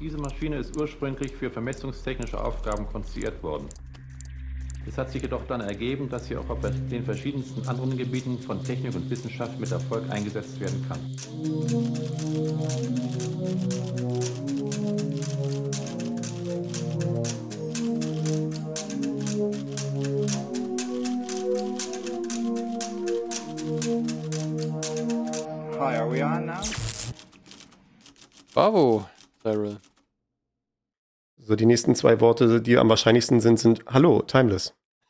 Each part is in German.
Diese Maschine ist ursprünglich für vermessungstechnische Aufgaben konstruiert worden. Es hat sich jedoch dann ergeben, dass sie auch auf den verschiedensten anderen Gebieten von Technik und Wissenschaft mit Erfolg eingesetzt werden kann. Hi, are we on now? Bravo, Cyril. So, die nächsten 2 Worte, die am wahrscheinlichsten sind Hallo, Timeless.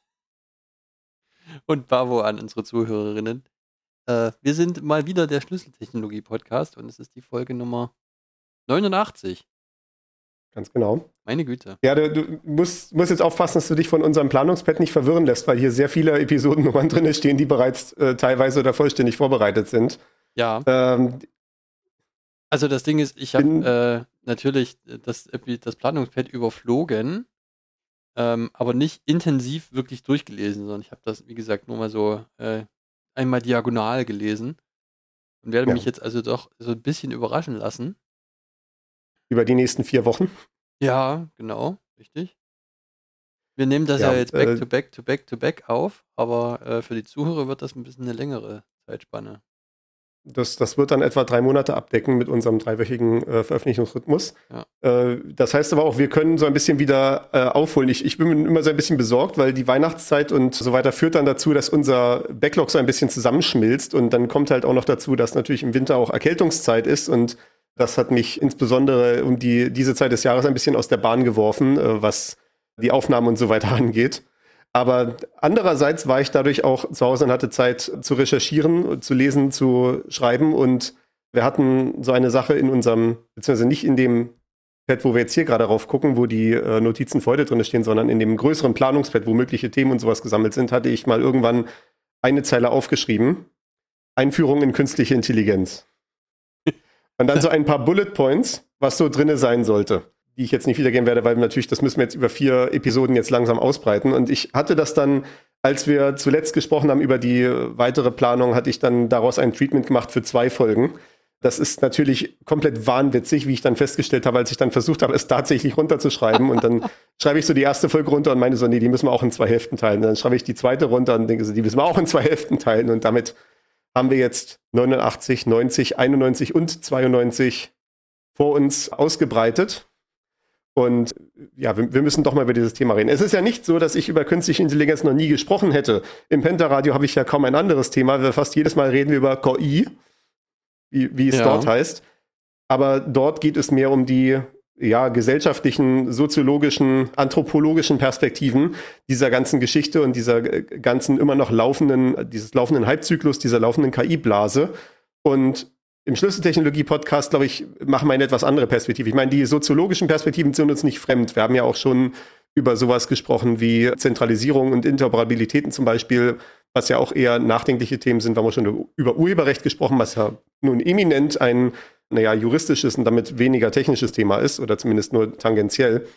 Und bravo an unsere Zuhörerinnen. Wir sind mal wieder der Schlüsseltechnologie-Podcast und es ist die Folge Nummer 89. Ganz genau. Meine Güte. Ja, du musst jetzt aufpassen, dass du dich von unserem Planungspad nicht verwirren lässt, weil hier sehr viele Episodennummern drin stehen, die bereits teilweise oder vollständig vorbereitet sind. Ja. Also das Ding ist, ich habe natürlich das Planungspad überflogen, aber nicht intensiv wirklich durchgelesen, sondern ich habe das, wie gesagt, nur mal so einmal diagonal gelesen und werde mich jetzt also doch so ein bisschen überraschen lassen. Über die nächsten 4 Wochen? Ja, genau, richtig. Wir nehmen das ja jetzt back to back auf, aber für die Zuhörer wird das ein bisschen eine längere Zeitspanne. Das wird dann etwa 3 Monate abdecken mit unserem 3-wöchigen Veröffentlichungsrhythmus. Ja. Das heißt aber auch, wir können so ein bisschen wieder aufholen. Ich bin immer so ein bisschen besorgt, weil die Weihnachtszeit und so weiter führt dann dazu, dass unser Backlog so ein bisschen zusammenschmilzt. Und dann kommt halt auch noch dazu, dass natürlich im Winter auch Erkältungszeit ist. Und das hat mich insbesondere um diese Zeit des Jahres ein bisschen aus der Bahn geworfen, was die Aufnahmen und so weiter angeht. Aber andererseits war ich dadurch auch zu Hause und hatte Zeit zu recherchieren, zu lesen, zu schreiben. Und wir hatten so eine Sache in unserem, beziehungsweise nicht in dem Pad, wo wir jetzt hier gerade rauf gucken, wo die Notizen für heute drin stehen, sondern in dem größeren Planungspad, wo mögliche Themen und sowas gesammelt sind, hatte ich mal irgendwann eine Zeile aufgeschrieben. Einführung in künstliche Intelligenz. Und dann so ein paar Bullet Points, was so drinne sein sollte, die ich jetzt nicht wiedergeben werde, weil natürlich, das müssen wir jetzt über 4 Episoden jetzt langsam ausbreiten. Und ich hatte das dann, als wir zuletzt gesprochen haben über die weitere Planung, hatte ich dann daraus ein Treatment gemacht für 2 Folgen. Das ist natürlich komplett wahnwitzig, wie ich dann festgestellt habe, als ich dann versucht habe, es tatsächlich runterzuschreiben. Und dann schreibe ich so die erste Folge runter und meine so, nee, die müssen wir auch in 2 Hälften teilen. Und dann schreibe ich die zweite runter und denke so, die müssen wir auch in 2 Hälften teilen. Und damit haben wir jetzt 89, 90, 91 und 92 vor uns ausgebreitet. Und ja, wir müssen doch mal über dieses Thema reden. Es ist ja nicht so, dass ich über künstliche Intelligenz noch nie gesprochen hätte. Im Penta-Radio habe ich ja kaum ein anderes Thema. Fast jedes Mal reden wir über KI, wie es dort heißt. Aber dort geht es mehr um die gesellschaftlichen, soziologischen, anthropologischen Perspektiven dieser ganzen Geschichte und dieser ganzen immer noch dieses laufenden Hypezyklus, dieser laufenden KI-Blase. Und im Schlüsseltechnologie-Podcast, glaube ich, machen wir eine etwas andere Perspektive. Ich meine, die soziologischen Perspektiven sind uns nicht fremd. Wir haben ja auch schon über sowas gesprochen wie Zentralisierung und Interoperabilitäten zum Beispiel, was ja auch eher nachdenkliche Themen sind. Wir haben auch schon über Urheberrecht gesprochen, was ja nun eminent ein, juristisches und damit weniger technisches Thema ist oder zumindest nur tangentiell.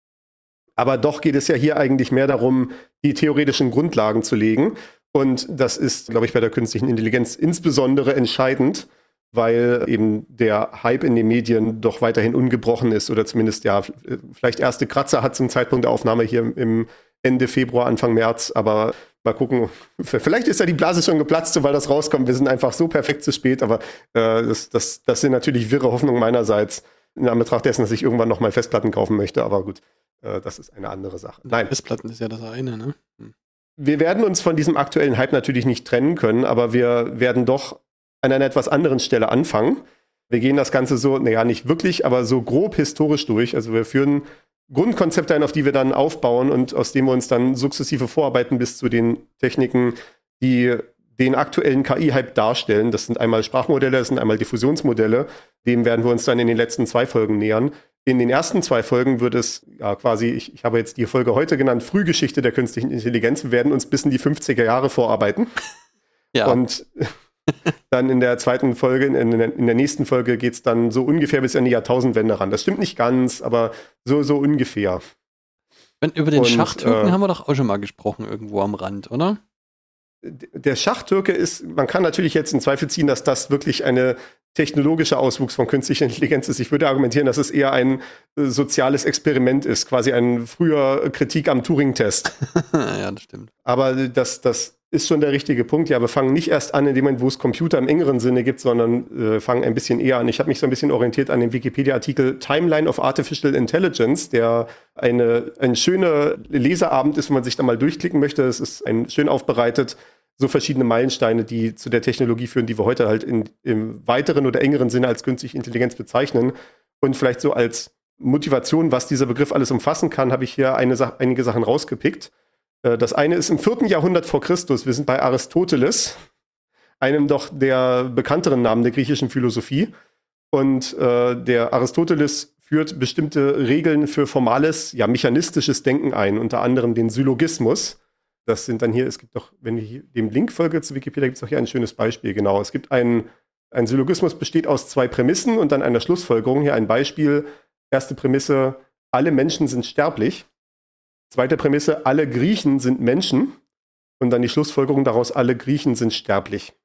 Aber doch geht es ja hier eigentlich mehr darum, die theoretischen Grundlagen zu legen. Und das ist, glaube ich, bei der künstlichen Intelligenz insbesondere entscheidend, weil eben der Hype in den Medien doch weiterhin ungebrochen ist oder zumindest vielleicht erste Kratzer hat zum Zeitpunkt der Aufnahme hier im Ende Februar, Anfang März, aber mal gucken, vielleicht ist ja die Blase schon geplatzt, sobald das rauskommt. Wir sind einfach so perfekt zu spät, aber das sind natürlich wirre Hoffnungen meinerseits in Anbetracht dessen, dass ich irgendwann noch mal Festplatten kaufen möchte, aber gut, das ist eine andere Sache. Nein. Festplatten ist ja das eine, ne? Wir werden uns von diesem aktuellen Hype natürlich nicht trennen können, aber wir werden doch an einer etwas anderen Stelle anfangen. Wir gehen das Ganze so, nicht wirklich, aber so grob historisch durch. Also wir führen Grundkonzepte ein, auf die wir dann aufbauen und aus denen wir uns dann sukzessive vorarbeiten bis zu den Techniken, die den aktuellen KI-Hype darstellen. Das sind einmal Sprachmodelle, das sind einmal Diffusionsmodelle. Dem werden wir uns dann in den letzten 2 Folgen nähern. In den ersten 2 Folgen wird es quasi, ich habe jetzt die Folge heute genannt, Frühgeschichte der künstlichen Intelligenz. Wir werden uns bis in die 50er Jahre vorarbeiten. Ja. Und dann in der zweiten Folge, in der nächsten Folge geht es dann so ungefähr bis an die Jahrtausendwende ran. Das stimmt nicht ganz, aber so ungefähr. Über den Schachtürken haben wir doch auch schon mal gesprochen, irgendwo am Rand, oder? Der Schachtürke ist, man kann natürlich jetzt in Zweifel ziehen, dass das wirklich eine technologischer Auswuchs von künstlicher Intelligenz ist. Ich würde argumentieren, dass es eher ein soziales Experiment ist, quasi ein früher Kritik am Turing-Test. Ja, das stimmt. Aber das ist schon der richtige Punkt. Ja, wir fangen nicht erst an in dem Moment, wo es Computer im engeren Sinne gibt, sondern fangen ein bisschen eher an. Ich habe mich so ein bisschen orientiert an dem Wikipedia-Artikel Timeline of Artificial Intelligence, der ein schöner Leseabend ist, wenn man sich da mal durchklicken möchte. Es ist schön aufbereitet, so verschiedene Meilensteine, die zu der Technologie führen, die wir heute halt im weiteren oder engeren Sinne als künstliche Intelligenz bezeichnen. Und vielleicht so als Motivation, was dieser Begriff alles umfassen kann, habe ich hier einige Sachen rausgepickt. Das eine ist im 4. Jahrhundert vor Christus. Wir sind bei Aristoteles, einem doch der bekannteren Namen der griechischen Philosophie. Und der Aristoteles führt bestimmte Regeln für formales, ja mechanistisches Denken ein, unter anderem den Syllogismus. Das sind dann hier, es gibt doch, wenn ich hier dem Link folge zu Wikipedia, gibt es auch hier ein schönes Beispiel. Genau, es gibt ein Syllogismus besteht aus 2 Prämissen und dann einer Schlussfolgerung. Hier ein Beispiel. Erste Prämisse, alle Menschen sind sterblich. Zweite Prämisse, alle Griechen sind Menschen. Und dann die Schlussfolgerung daraus, alle Griechen sind sterblich.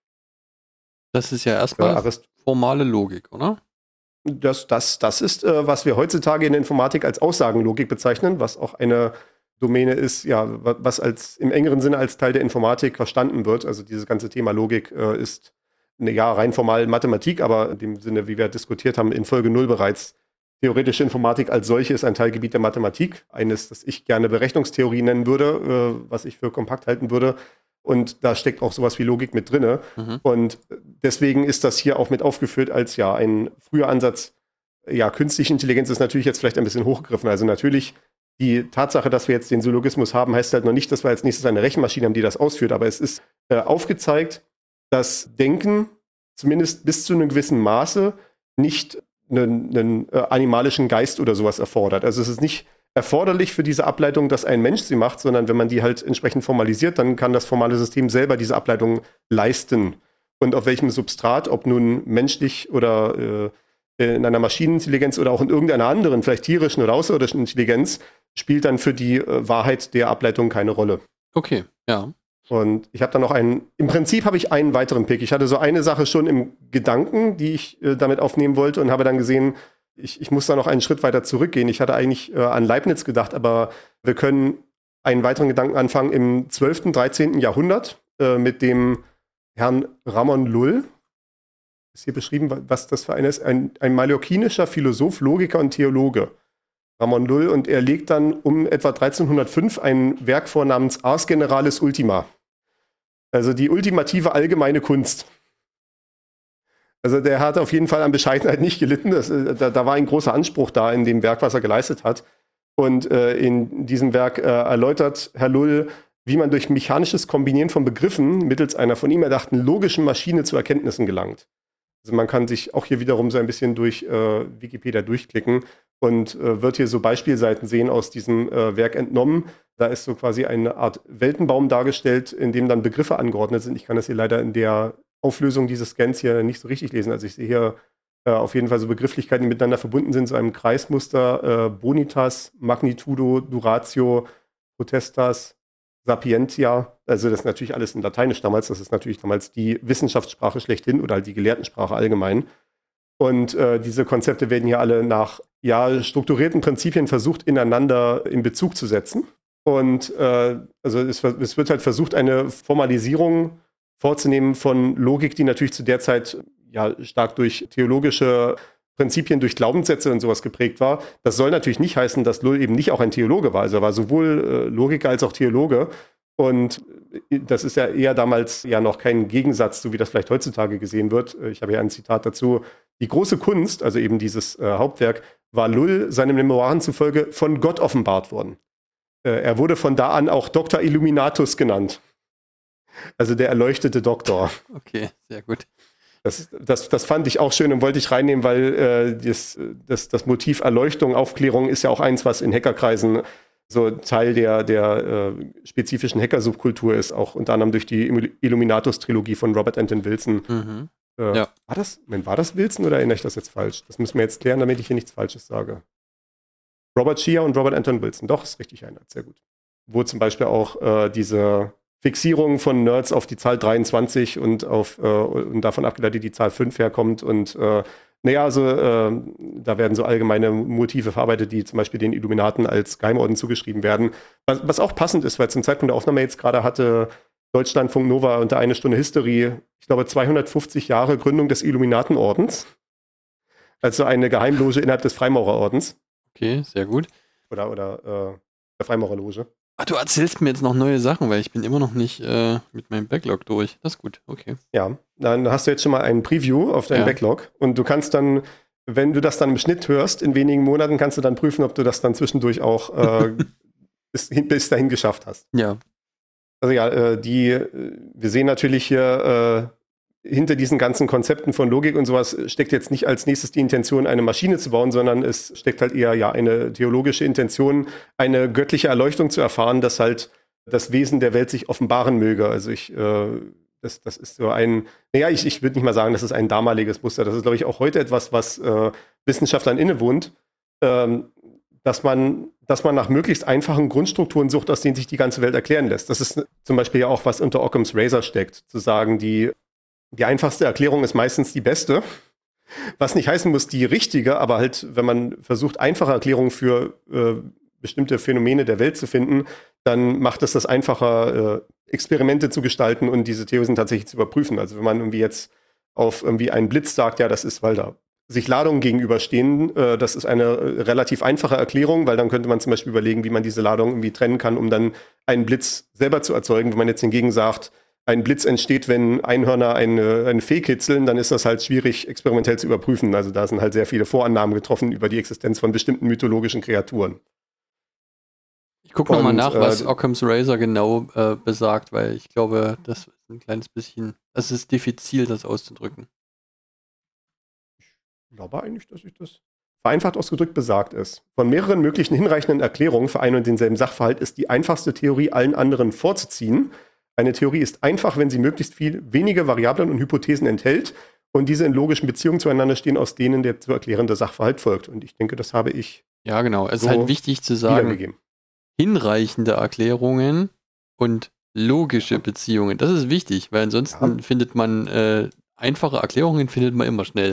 Das ist ja erstmal formale Logik, oder? Das ist, was wir heutzutage in der Informatik als Aussagenlogik bezeichnen, was auch eine Domäne ist, ja, was im engeren Sinne als Teil der Informatik verstanden wird. Also dieses ganze Thema Logik ist rein formal Mathematik, aber in dem Sinne, wie wir diskutiert haben, in Folge 0 bereits. Theoretische Informatik als solche ist ein Teilgebiet der Mathematik. Eines, das ich gerne Berechnungstheorie nennen würde, was ich für kompakt halten würde. Und da steckt auch sowas wie Logik mit drinne. Mhm. Und deswegen ist das hier auch mit aufgeführt als ja ein früher Ansatz. Ja, künstliche Intelligenz ist natürlich jetzt vielleicht ein bisschen hochgegriffen. Also natürlich die Tatsache, dass wir jetzt den Syllogismus haben, heißt halt noch nicht, dass wir als nächstes eine Rechenmaschine haben, die das ausführt. Aber es ist aufgezeigt, dass Denken zumindest bis zu einem gewissen Maße nicht einen animalischen Geist oder sowas erfordert. Also es ist nicht erforderlich für diese Ableitung, dass ein Mensch sie macht, sondern wenn man die halt entsprechend formalisiert, dann kann das formale System selber diese Ableitung leisten. Und auf welchem Substrat, ob nun menschlich oder in einer Maschinenintelligenz oder auch in irgendeiner anderen, vielleicht tierischen oder außerirdischen Intelligenz, spielt dann für die Wahrheit der Ableitung keine Rolle. Okay, ja. Und ich habe dann noch im Prinzip habe ich einen weiteren Pick. Ich hatte so eine Sache schon im Gedanken, die ich damit aufnehmen wollte und habe dann gesehen, ich muss da noch einen Schritt weiter zurückgehen. Ich hatte eigentlich an Leibniz gedacht, aber wir können einen weiteren Gedanken anfangen im 12., 13. Jahrhundert mit dem Herrn Ramon Lull. Ist hier beschrieben, was das für einer ist. Ein mallorquinischer Philosoph, Logiker und Theologe. Ramon Lull. Und er legt dann um etwa 1305 ein Werk vor namens Ars Generalis Ultima. Also die ultimative allgemeine Kunst. Also der hat auf jeden Fall an Bescheidenheit nicht gelitten. Da war ein großer Anspruch da in dem Werk, was er geleistet hat. Und in diesem Werk erläutert Herr Lull, wie man durch mechanisches Kombinieren von Begriffen mittels einer von ihm erdachten logischen Maschine zu Erkenntnissen gelangt. Also man kann sich auch hier wiederum so ein bisschen durch Wikipedia durchklicken und wird hier so Beispielseiten sehen aus diesem Werk entnommen. Da ist so quasi eine Art Weltenbaum dargestellt, in dem dann Begriffe angeordnet sind. Ich kann das hier leider in der Auflösung dieses Scans hier nicht so richtig lesen. Also ich sehe hier auf jeden Fall so Begrifflichkeiten, die miteinander verbunden sind, so einem Kreismuster, Bonitas, Magnitudo, Duratio, Potestas, Sapientia. Also das ist natürlich alles in Lateinisch damals. Das ist natürlich damals die Wissenschaftssprache schlechthin oder halt die Gelehrtensprache allgemein. Und diese Konzepte werden hier alle nach strukturierten Prinzipien versucht, ineinander in Bezug zu setzen. Und also es wird halt versucht, eine Formalisierung vorzunehmen von Logik, die natürlich zu der Zeit stark durch theologische Prinzipien, durch Glaubenssätze und sowas geprägt war. Das soll natürlich nicht heißen, dass Lull eben nicht auch ein Theologe war. Also er war sowohl Logiker als auch Theologe. Und das ist ja eher damals noch kein Gegensatz, so wie das vielleicht heutzutage gesehen wird. Ich habe hier ein Zitat dazu. Die große Kunst, also eben dieses Hauptwerk, war Lull seinen Memoiren zufolge von Gott offenbart worden. Er wurde von da an auch Dr. Illuminatus genannt. Also der erleuchtete Doktor. Okay, sehr gut. Das fand ich auch schön und wollte ich reinnehmen, weil das Motiv Erleuchtung, Aufklärung ist ja auch eins, was in Hackerkreisen so Teil der spezifischen Hacker-Subkultur ist, auch unter anderem durch die Illuminatus-Trilogie von Robert Anton Wilson. Mhm. War das Wilson oder erinnere ich das jetzt falsch? Das müssen wir jetzt klären, damit ich hier nichts Falsches sage. Robert Shea und Robert Anton Wilson. Doch, ist richtig erinnert. Sehr gut. Wo zum Beispiel auch diese Fixierung von Nerds auf die Zahl 23 und davon abgeleitet die Zahl 5 herkommt. Und da werden so allgemeine Motive verarbeitet, die zum Beispiel den Illuminaten als Geheimorden zugeschrieben werden. Was auch passend ist, weil zum Zeitpunkt der Aufnahme jetzt gerade hatte Deutschlandfunk Nova unter Eine Stunde History, ich glaube, 250 Jahre Gründung des Illuminatenordens. Also eine Geheimloge innerhalb des Freimaurerordens. Okay, sehr gut. Oder der Freimaurerloge. Ach, du erzählst mir jetzt noch neue Sachen, weil ich bin immer noch nicht mit meinem Backlog durch. Das ist gut, okay. Ja, dann hast du jetzt schon mal ein Preview auf deinen Backlog und du kannst dann, wenn du das dann im Schnitt hörst, in wenigen Monaten kannst du dann prüfen, ob du das dann zwischendurch auch bis dahin geschafft hast. Ja. Also ja, wir sehen natürlich hier hinter diesen ganzen Konzepten von Logik und sowas steckt jetzt nicht als nächstes die Intention, eine Maschine zu bauen, sondern es steckt halt eher eine theologische Intention, eine göttliche Erleuchtung zu erfahren, dass halt das Wesen der Welt sich offenbaren möge. Also das ist so ich würde nicht mal sagen, das ist ein damaliges Muster. Das ist, glaube ich, auch heute etwas, was Wissenschaftlern innewohnt, dass man nach möglichst einfachen Grundstrukturen sucht, aus denen sich die ganze Welt erklären lässt. Das ist zum Beispiel ja auch, was unter Occam's Razor steckt, zu sagen, die einfachste Erklärung ist meistens die beste, was nicht heißen muss, die richtige, aber halt, wenn man versucht, einfache Erklärungen für bestimmte Phänomene der Welt zu finden, dann macht es das einfacher, Experimente zu gestalten und diese Theorien tatsächlich zu überprüfen. Also wenn man irgendwie jetzt auf irgendwie einen Blitz sagt, ja, das ist, weil da sich Ladungen gegenüberstehen, das ist eine relativ einfache Erklärung, weil dann könnte man zum Beispiel überlegen, wie man diese Ladung irgendwie trennen kann, um dann einen Blitz selber zu erzeugen. Wenn man jetzt hingegen sagt, ein Blitz entsteht, wenn Einhörner eine Fee kitzeln, dann ist das halt schwierig, experimentell zu überprüfen. Also da sind halt sehr viele Vorannahmen getroffen über die Existenz von bestimmten mythologischen Kreaturen. Ich gucke nochmal nach, was Occam's Razor genau besagt, weil ich glaube, das ist ein kleines bisschen, es ist diffizil, das auszudrücken. Ich glaube eigentlich, dass ich das vereinfacht ausgedrückt besagt ist. Von mehreren möglichen hinreichenden Erklärungen für einen und denselben Sachverhalt ist die einfachste Theorie allen anderen vorzuziehen. Eine Theorie ist einfach, wenn sie möglichst wenige Variablen und Hypothesen enthält und diese in logischen Beziehungen zueinander stehen, aus denen der zu erklärende Sachverhalt folgt. Und ich denke, das habe ich. Ja, genau. Es ist halt wichtig zu sagen, hinreichende Erklärungen und logische Beziehungen. Das ist wichtig, weil ansonsten findet man einfache Erklärungen findet man immer schnell.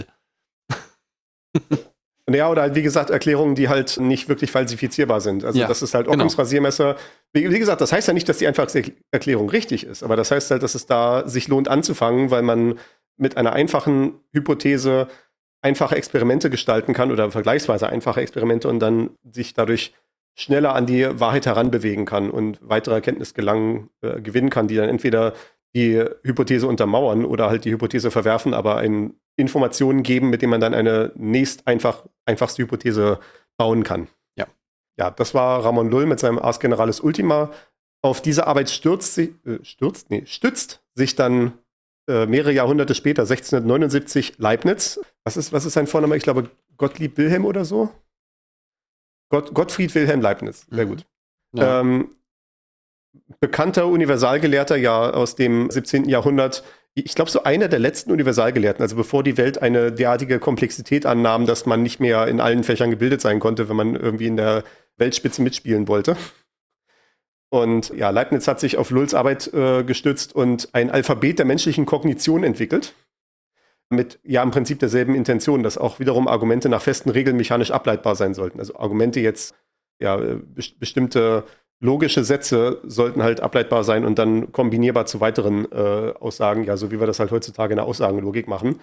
Ja, oder halt, wie gesagt, Erklärungen, die halt nicht wirklich falsifizierbar sind. Also das ist halt Occams Rasiermesser. Wie gesagt, das heißt ja nicht, dass die einfachste Erklärung richtig ist, aber das heißt halt, dass es da sich lohnt anzufangen, weil man mit einer einfachen Hypothese einfache Experimente gestalten kann oder vergleichsweise einfache Experimente und dann sich dadurch schneller an die Wahrheit heranbewegen kann und weitere Erkenntnis gewinnen kann, die dann entweder die Hypothese untermauern oder halt die Hypothese verwerfen, aber Informationen geben, mit denen man dann eine einfachste Hypothese bauen kann. Ja, das war Ramon Lull mit seinem Ars Generalis Ultima. Auf diese Arbeit stützt sich dann mehrere Jahrhunderte später, 1679, Leibniz. Was ist sein Vorname? Ich glaube, Gottlieb Wilhelm oder so? Gottfried Wilhelm Leibniz. Sehr gut. Ja. Bekannter Universalgelehrter, ja, aus dem 17. Jahrhundert. Ich glaube, so einer der letzten Universalgelehrten, also bevor die Welt eine derartige Komplexität annahm, dass man nicht mehr in allen Fächern gebildet sein konnte, wenn man irgendwie in der Weltspitze mitspielen wollte. Und ja, Leibniz hat sich auf Lulls Arbeit gestützt und ein Alphabet der menschlichen Kognition entwickelt. Mit ja im Prinzip derselben Intention, dass auch wiederum Argumente nach festen Regeln mechanisch ableitbar sein sollten. Also Argumente jetzt, ja, bestimmte logische Sätze sollten halt ableitbar sein und dann kombinierbar zu weiteren Aussagen, ja, so wie wir das halt heutzutage in der Aussagenlogik machen.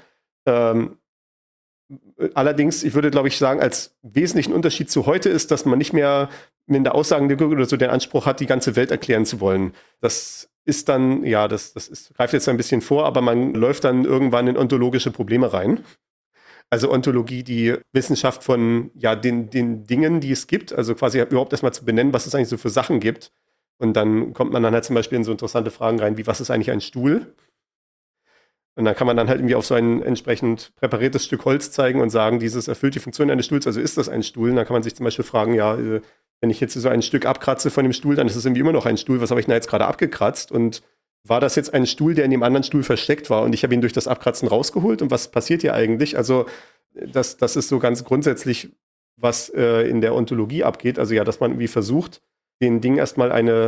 Allerdings, ich würde, glaube ich, sagen, als wesentlichen Unterschied zu heute ist, dass man nicht mehr in der Aussagenlogik oder so den Anspruch hat, die ganze Welt erklären zu wollen. Das ist dann, ja, das greift jetzt ein bisschen vor, aber man läuft dann irgendwann in ontologische Probleme rein. Also Ontologie, die Wissenschaft von ja, den Dingen, die es gibt, also quasi überhaupt erstmal zu benennen, was es eigentlich so für Sachen gibt. Und dann kommt man dann halt zum Beispiel in so interessante Fragen rein, wie was ist eigentlich ein Stuhl? Und dann kann man dann halt irgendwie auf so ein entsprechend präpariertes Stück Holz zeigen und sagen, dieses erfüllt die Funktion eines Stuhls, also ist das ein Stuhl? Und dann kann man sich zum Beispiel fragen, ja, wenn ich jetzt so ein Stück abkratze von dem Stuhl, dann ist es irgendwie immer noch ein Stuhl, was habe ich denn jetzt gerade abgekratzt? Und war das jetzt ein Stuhl, der in dem anderen Stuhl versteckt war und ich habe ihn durch das Abkratzen rausgeholt? Und was passiert hier eigentlich? Also das ist so ganz grundsätzlich, was in der Ontologie abgeht. Also ja, dass man irgendwie versucht, den Dingen erstmal eine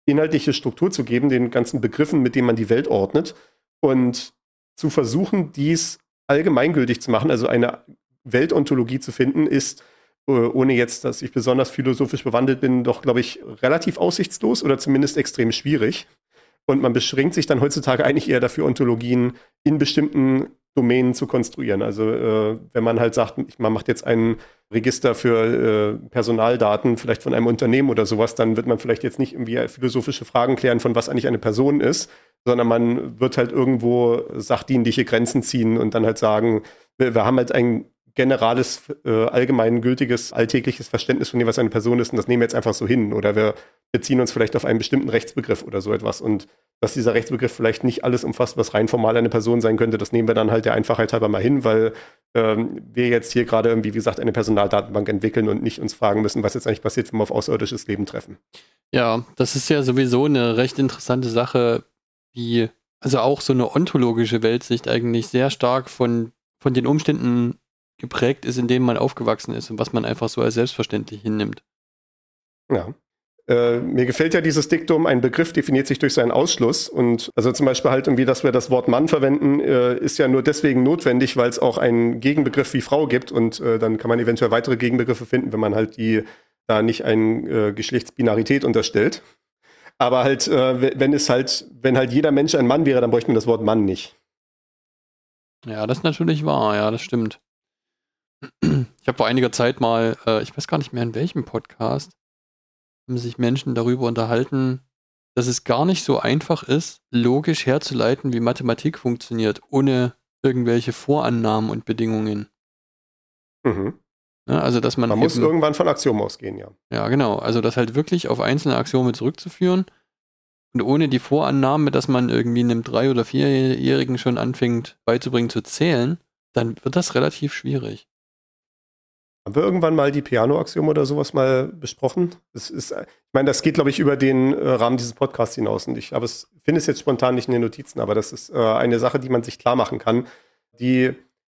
inhaltliche Struktur zu geben, den ganzen Begriffen, mit denen man die Welt ordnet und zu versuchen, dies allgemeingültig zu machen, also eine Weltontologie zu finden, ist, ohne jetzt, dass ich besonders philosophisch bewandelt bin, doch, glaube ich, relativ aussichtslos oder zumindest extrem schwierig. Und man beschränkt sich dann heutzutage eigentlich eher dafür, Ontologien in bestimmten Domänen zu konstruieren. Also wenn man halt sagt, man macht jetzt ein Register für Personaldaten, vielleicht von einem Unternehmen oder sowas, dann wird man vielleicht jetzt nicht irgendwie philosophische Fragen klären, von was eigentlich eine Person ist, sondern man wird halt irgendwo sachdienliche Grenzen ziehen und dann halt sagen, wir haben halt ein generales, allgemeingültiges, alltägliches Verständnis von dem, was eine Person ist und das nehmen wir jetzt einfach so hin. Oder wir beziehen uns vielleicht auf einen bestimmten Rechtsbegriff oder so etwas. Und dass dieser Rechtsbegriff vielleicht nicht alles umfasst, was rein formal eine Person sein könnte, das nehmen wir dann halt der Einfachheit halber mal hin, weil wir jetzt hier gerade irgendwie, wie gesagt, eine Personaldatenbank entwickeln und nicht uns fragen müssen, was jetzt eigentlich passiert, wenn wir auf außerirdisches Leben treffen. Ja, das ist ja sowieso eine recht interessante Sache, die, also auch so eine ontologische Weltsicht eigentlich sehr stark von den Umständen geprägt ist, in denen man aufgewachsen ist und was man einfach so als selbstverständlich hinnimmt. Ja. Mir gefällt ja dieses Diktum, ein Begriff definiert sich durch seinen Ausschluss. Und also zum Beispiel halt irgendwie, dass wir das Wort Mann verwenden, ist ja nur deswegen notwendig, weil es auch einen Gegenbegriff wie Frau gibt. Und dann kann man eventuell weitere Gegenbegriffe finden, wenn man halt da nicht eine Geschlechtsbinarität unterstellt. Aber halt, wenn halt jeder Mensch ein Mann wäre, dann bräuchte man das Wort Mann nicht. Ja, das ist natürlich wahr, ja, das stimmt. Ich habe vor einiger Zeit mal, ich weiß gar nicht mehr in welchem Podcast, haben sich Menschen darüber unterhalten, dass es gar nicht so einfach ist, logisch herzuleiten, wie Mathematik funktioniert, ohne irgendwelche Vorannahmen und Bedingungen. Mhm. Ja, also, dass man muss irgendwann von Axiomen ausgehen, ja. Ja, genau. Also, das halt wirklich auf einzelne Axiome zurückzuführen und ohne die Vorannahme, dass man irgendwie einem 3- oder 4-Jährigen schon anfängt beizubringen zu zählen, dann wird das relativ schwierig. Haben wir irgendwann mal die Peano-Axiome oder sowas mal besprochen? Ich meine, das geht, glaube ich, über den Rahmen dieses Podcasts hinaus. Und ich finde es jetzt spontan nicht in den Notizen, aber das ist eine Sache, die man sich klar machen kann. Die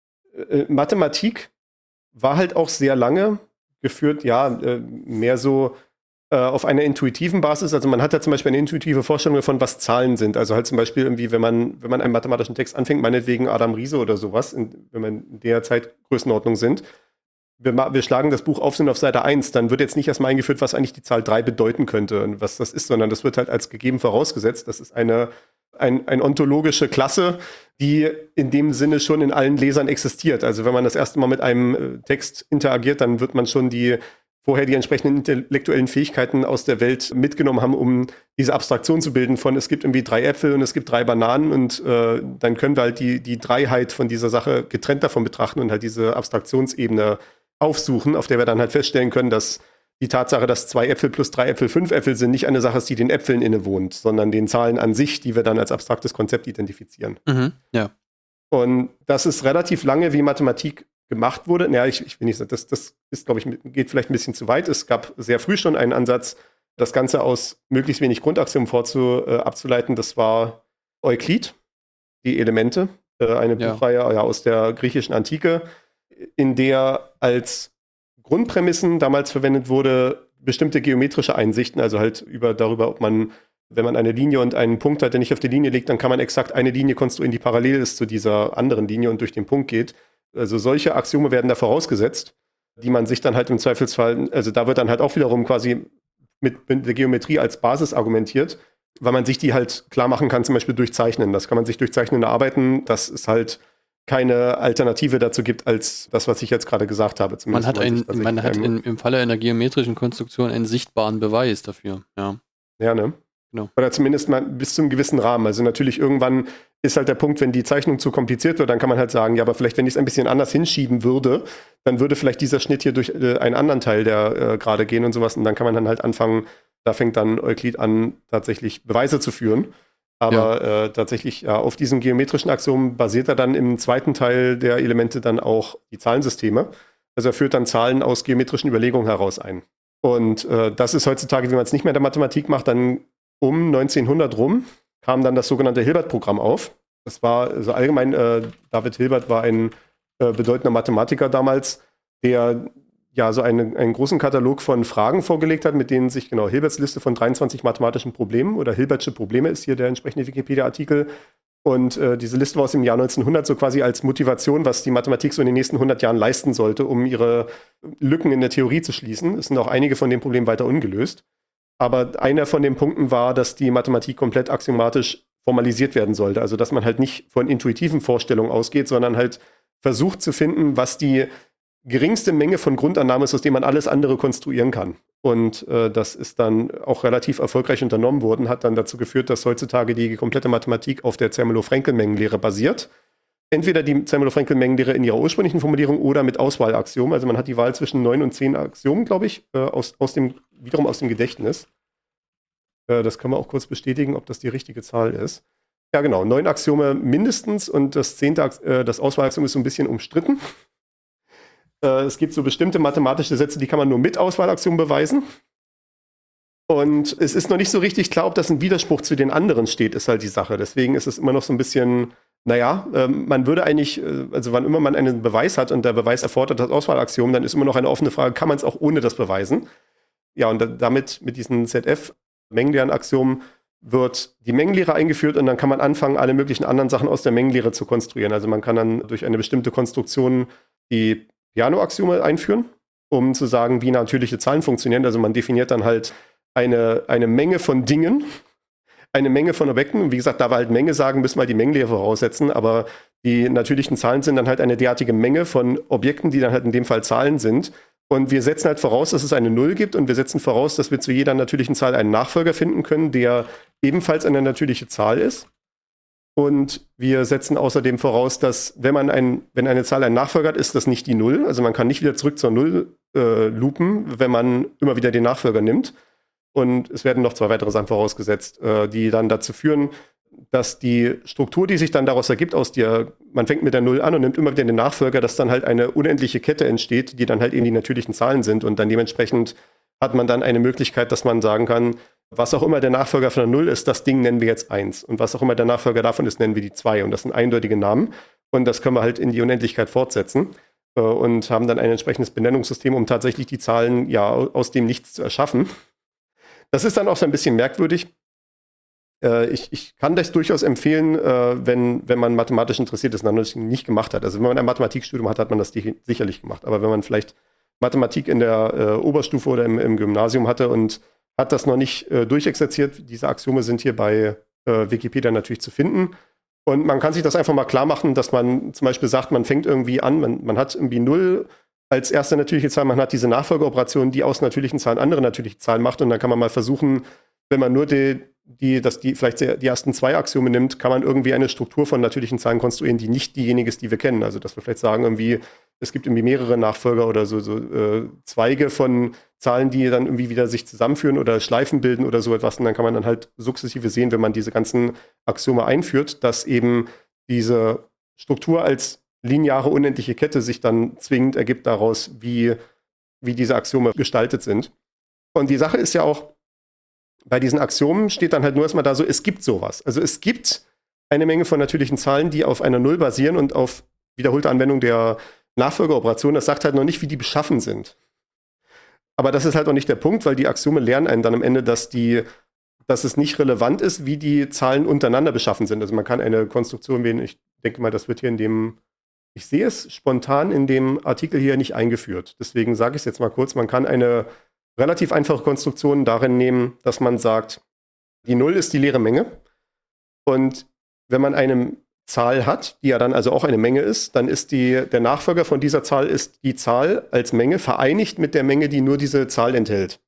Mathematik war halt auch sehr lange geführt, mehr so auf einer intuitiven Basis. Also man hat ja zum Beispiel eine intuitive Vorstellung davon, was Zahlen sind. Also halt zum Beispiel irgendwie, wenn man einen mathematischen Text anfängt, meinetwegen Adam Riese oder sowas, wenn man in der Zeitgrößenordnung sind, wir schlagen das Buch auf, sind auf Seite 1, dann wird jetzt nicht erstmal eingeführt, was eigentlich die Zahl 3 bedeuten könnte und was das ist, sondern das wird halt als gegeben vorausgesetzt. Das ist eine ontologische Klasse, die in dem Sinne schon in allen Lesern existiert. Also wenn man das erste Mal mit einem Text interagiert, dann wird man schon vorher die entsprechenden intellektuellen Fähigkeiten aus der Welt mitgenommen haben, um diese Abstraktion zu bilden von, es gibt irgendwie 3 Äpfel und es gibt 3 Bananen und dann können wir halt die Dreiheit von dieser Sache getrennt davon betrachten und halt diese Abstraktionsebene aufsuchen, auf der wir dann halt feststellen können, dass die Tatsache, dass 2 Äpfel plus 3 Äpfel 5 Äpfel sind, nicht eine Sache ist, die den Äpfeln innewohnt, sondern den Zahlen an sich, die wir dann als abstraktes Konzept identifizieren. Mhm, ja. Und das ist relativ lange, wie Mathematik gemacht wurde. Ja, ich will nicht sagen, das ist, glaube ich, geht vielleicht ein bisschen zu weit. Es gab sehr früh schon einen Ansatz, das Ganze aus möglichst wenig Grundaxiomen abzuleiten. Das war Euklid, die Elemente, eine Buchreihe aus der griechischen Antike, in der als Grundprämissen damals verwendet wurde, bestimmte geometrische Einsichten, also halt darüber, ob man, wenn man eine Linie und einen Punkt hat, der nicht auf der Linie liegt, dann kann man exakt eine Linie konstruieren, die parallel ist zu dieser anderen Linie und durch den Punkt geht. Also solche Axiome werden da vorausgesetzt, die man sich dann halt im Zweifelsfall, also da wird dann halt auch wiederum quasi mit der Geometrie als Basis argumentiert, weil man sich die halt klar machen kann, zum Beispiel durch Zeichnen. Das kann man sich durch Zeichnen erarbeiten, dass es halt keine Alternative dazu gibt, als das, was ich jetzt gerade gesagt habe. Man hat im Falle einer geometrischen Konstruktion einen sichtbaren Beweis dafür. Ja, ne? Genau. Oder zumindest mal bis zu einem gewissen Rahmen. Also natürlich irgendwann ist halt der Punkt, wenn die Zeichnung zu kompliziert wird, dann kann man halt sagen, ja, aber vielleicht, wenn ich es ein bisschen anders hinschieben würde, dann würde vielleicht dieser Schnitt hier durch einen anderen Teil der gerade gehen und sowas. Und dann kann man dann halt anfangen, da fängt dann Euklid an, tatsächlich Beweise zu führen. Aber tatsächlich auf diesen geometrischen Axiomen basiert er dann im zweiten Teil der Elemente dann auch die Zahlensysteme. Also er führt dann Zahlen aus geometrischen Überlegungen heraus ein. Und das ist heutzutage, wie man es nicht mehr in der Mathematik macht, dann um 1900 rum kam dann das sogenannte Hilbert-Programm auf. Das war also allgemein, David Hilbert war ein bedeutender Mathematiker damals, der so einen großen Katalog von Fragen vorgelegt hat, mit denen sich genau Hilberts Liste von 23 mathematischen Problemen oder Hilbertsche Probleme ist hier der entsprechende Wikipedia-Artikel. Und diese Liste war aus dem Jahr 1900 so quasi als Motivation, was die Mathematik so in den nächsten 100 Jahren leisten sollte, um ihre Lücken in der Theorie zu schließen. Es sind auch einige von den Problemen weiter ungelöst. Aber einer von den Punkten war, dass die Mathematik komplett axiomatisch formalisiert werden sollte. Also dass man halt nicht von intuitiven Vorstellungen ausgeht, sondern halt versucht zu finden, was die geringste Menge von Grundannahmen ist, aus dem man alles andere konstruieren kann. Und das ist dann auch relativ erfolgreich unternommen worden, hat dann dazu geführt, dass heutzutage die komplette Mathematik auf der Zermelo-Frankel-Mengenlehre basiert. Entweder die Zermelo-Frankel-Mengenlehre in ihrer ursprünglichen Formulierung oder mit Auswahlaksiomen. Also man hat die Wahl zwischen 9 und 10 Axiomen, glaube ich, wiederum aus dem Gedächtnis. Das können wir auch kurz bestätigen, ob das die richtige Zahl ist. Ja, genau, 9 Axiome mindestens und das 10. Das Auswahlaxiom ist so ein bisschen umstritten. Es gibt so bestimmte mathematische Sätze, die kann man nur mit Auswahlaktion beweisen. Und es ist noch nicht so richtig klar, ob das ein Widerspruch zu den anderen steht, ist halt die Sache. Deswegen ist es immer noch so ein bisschen, man würde eigentlich, also wann immer man einen Beweis hat und der Beweis erfordert das Auswahlaxiom, dann ist immer noch eine offene Frage, kann man es auch ohne das beweisen? Ja, und damit mit diesen ZF-Mengenlehrenaxiomen wird die Mengenlehre eingeführt und dann kann man anfangen, alle möglichen anderen Sachen aus der Mengenlehre zu konstruieren. Also man kann dann durch eine bestimmte Konstruktion die Peano-Axiome einführen, um zu sagen, wie natürliche Zahlen funktionieren. Also man definiert dann halt eine Menge von Dingen, eine Menge von Objekten. Und wie gesagt, da wir halt Menge sagen, müssen wir die Mengenlehre voraussetzen. Aber die natürlichen Zahlen sind dann halt eine derartige Menge von Objekten, die dann halt in dem Fall Zahlen sind. Und wir setzen halt voraus, dass es eine Null gibt. Und wir setzen voraus, dass wir zu jeder natürlichen Zahl einen Nachfolger finden können, der ebenfalls eine natürliche Zahl ist. Und wir setzen außerdem voraus, dass wenn eine Zahl einen Nachfolger hat, ist das nicht die Null. Also man kann nicht wieder zurück zur Null loopen, wenn man immer wieder den Nachfolger nimmt. Und es werden noch 2 weitere Sachen vorausgesetzt, die dann dazu führen, dass die Struktur, die sich dann daraus ergibt, man fängt mit der Null an und nimmt immer wieder den Nachfolger, dass dann halt eine unendliche Kette entsteht, die dann halt eben die natürlichen Zahlen sind. Und dann dementsprechend hat man dann eine Möglichkeit, dass man sagen kann, was auch immer der Nachfolger von der Null ist, das Ding nennen wir jetzt 1. Und was auch immer der Nachfolger davon ist, nennen wir die 2. Und das sind eindeutige Namen. Und das können wir halt in die Unendlichkeit fortsetzen. Und haben dann ein entsprechendes Benennungssystem, um tatsächlich die Zahlen ja aus dem Nichts zu erschaffen. Das ist dann auch so ein bisschen merkwürdig. Ich kann das durchaus empfehlen, wenn man mathematisch interessiert ist und das nicht gemacht hat. Also wenn man ein Mathematikstudium hat man das sicherlich gemacht. Aber wenn man vielleicht Mathematik in der Oberstufe oder im Gymnasium hatte und hat das noch nicht durchexerziert. Diese Axiome sind hier bei Wikipedia natürlich zu finden. Und man kann sich das einfach mal klar machen, dass man zum Beispiel sagt, man fängt irgendwie an, man hat irgendwie 0 als erste natürliche Zahl, man hat diese Nachfolgeoperation, die aus natürlichen Zahlen andere natürliche Zahlen macht. Und dann kann man mal versuchen, wenn man nur vielleicht die ersten 2 Axiome nimmt, kann man irgendwie eine Struktur von natürlichen Zahlen konstruieren, die nicht diejenige ist, die wir kennen. Also dass wir vielleicht sagen, irgendwie, es gibt irgendwie mehrere Nachfolger oder so Zweige von Zahlen, die dann irgendwie wieder sich zusammenführen oder Schleifen bilden oder so etwas. Und dann kann man dann halt sukzessive sehen, wenn man diese ganzen Axiome einführt, dass eben diese Struktur als lineare unendliche Kette sich dann zwingend ergibt daraus, wie diese Axiome gestaltet sind. Und die Sache ist ja auch, bei diesen Axiomen steht dann halt nur erstmal da so, es gibt sowas. Also es gibt eine Menge von natürlichen Zahlen, die auf einer Null basieren und auf wiederholte Anwendung der Nachfolgeoperation. Das sagt halt noch nicht, wie die beschaffen sind. Aber das ist halt auch nicht der Punkt, weil die Axiome lernen einen dann am Ende, dass es nicht relevant ist, wie die Zahlen untereinander beschaffen sind. Also man kann eine Konstruktion wählen, ich denke mal, das wird hier ich sehe es spontan in dem Artikel hier nicht eingeführt. Deswegen sage ich es jetzt mal kurz, man kann eine relativ einfache Konstruktion darin nehmen, dass man sagt, die Null ist die leere Menge. Und wenn man eine Zahl hat, die ja dann also auch eine Menge ist, dann ist der Nachfolger von dieser Zahl ist die Zahl als Menge vereinigt mit der Menge, die nur diese Zahl enthält.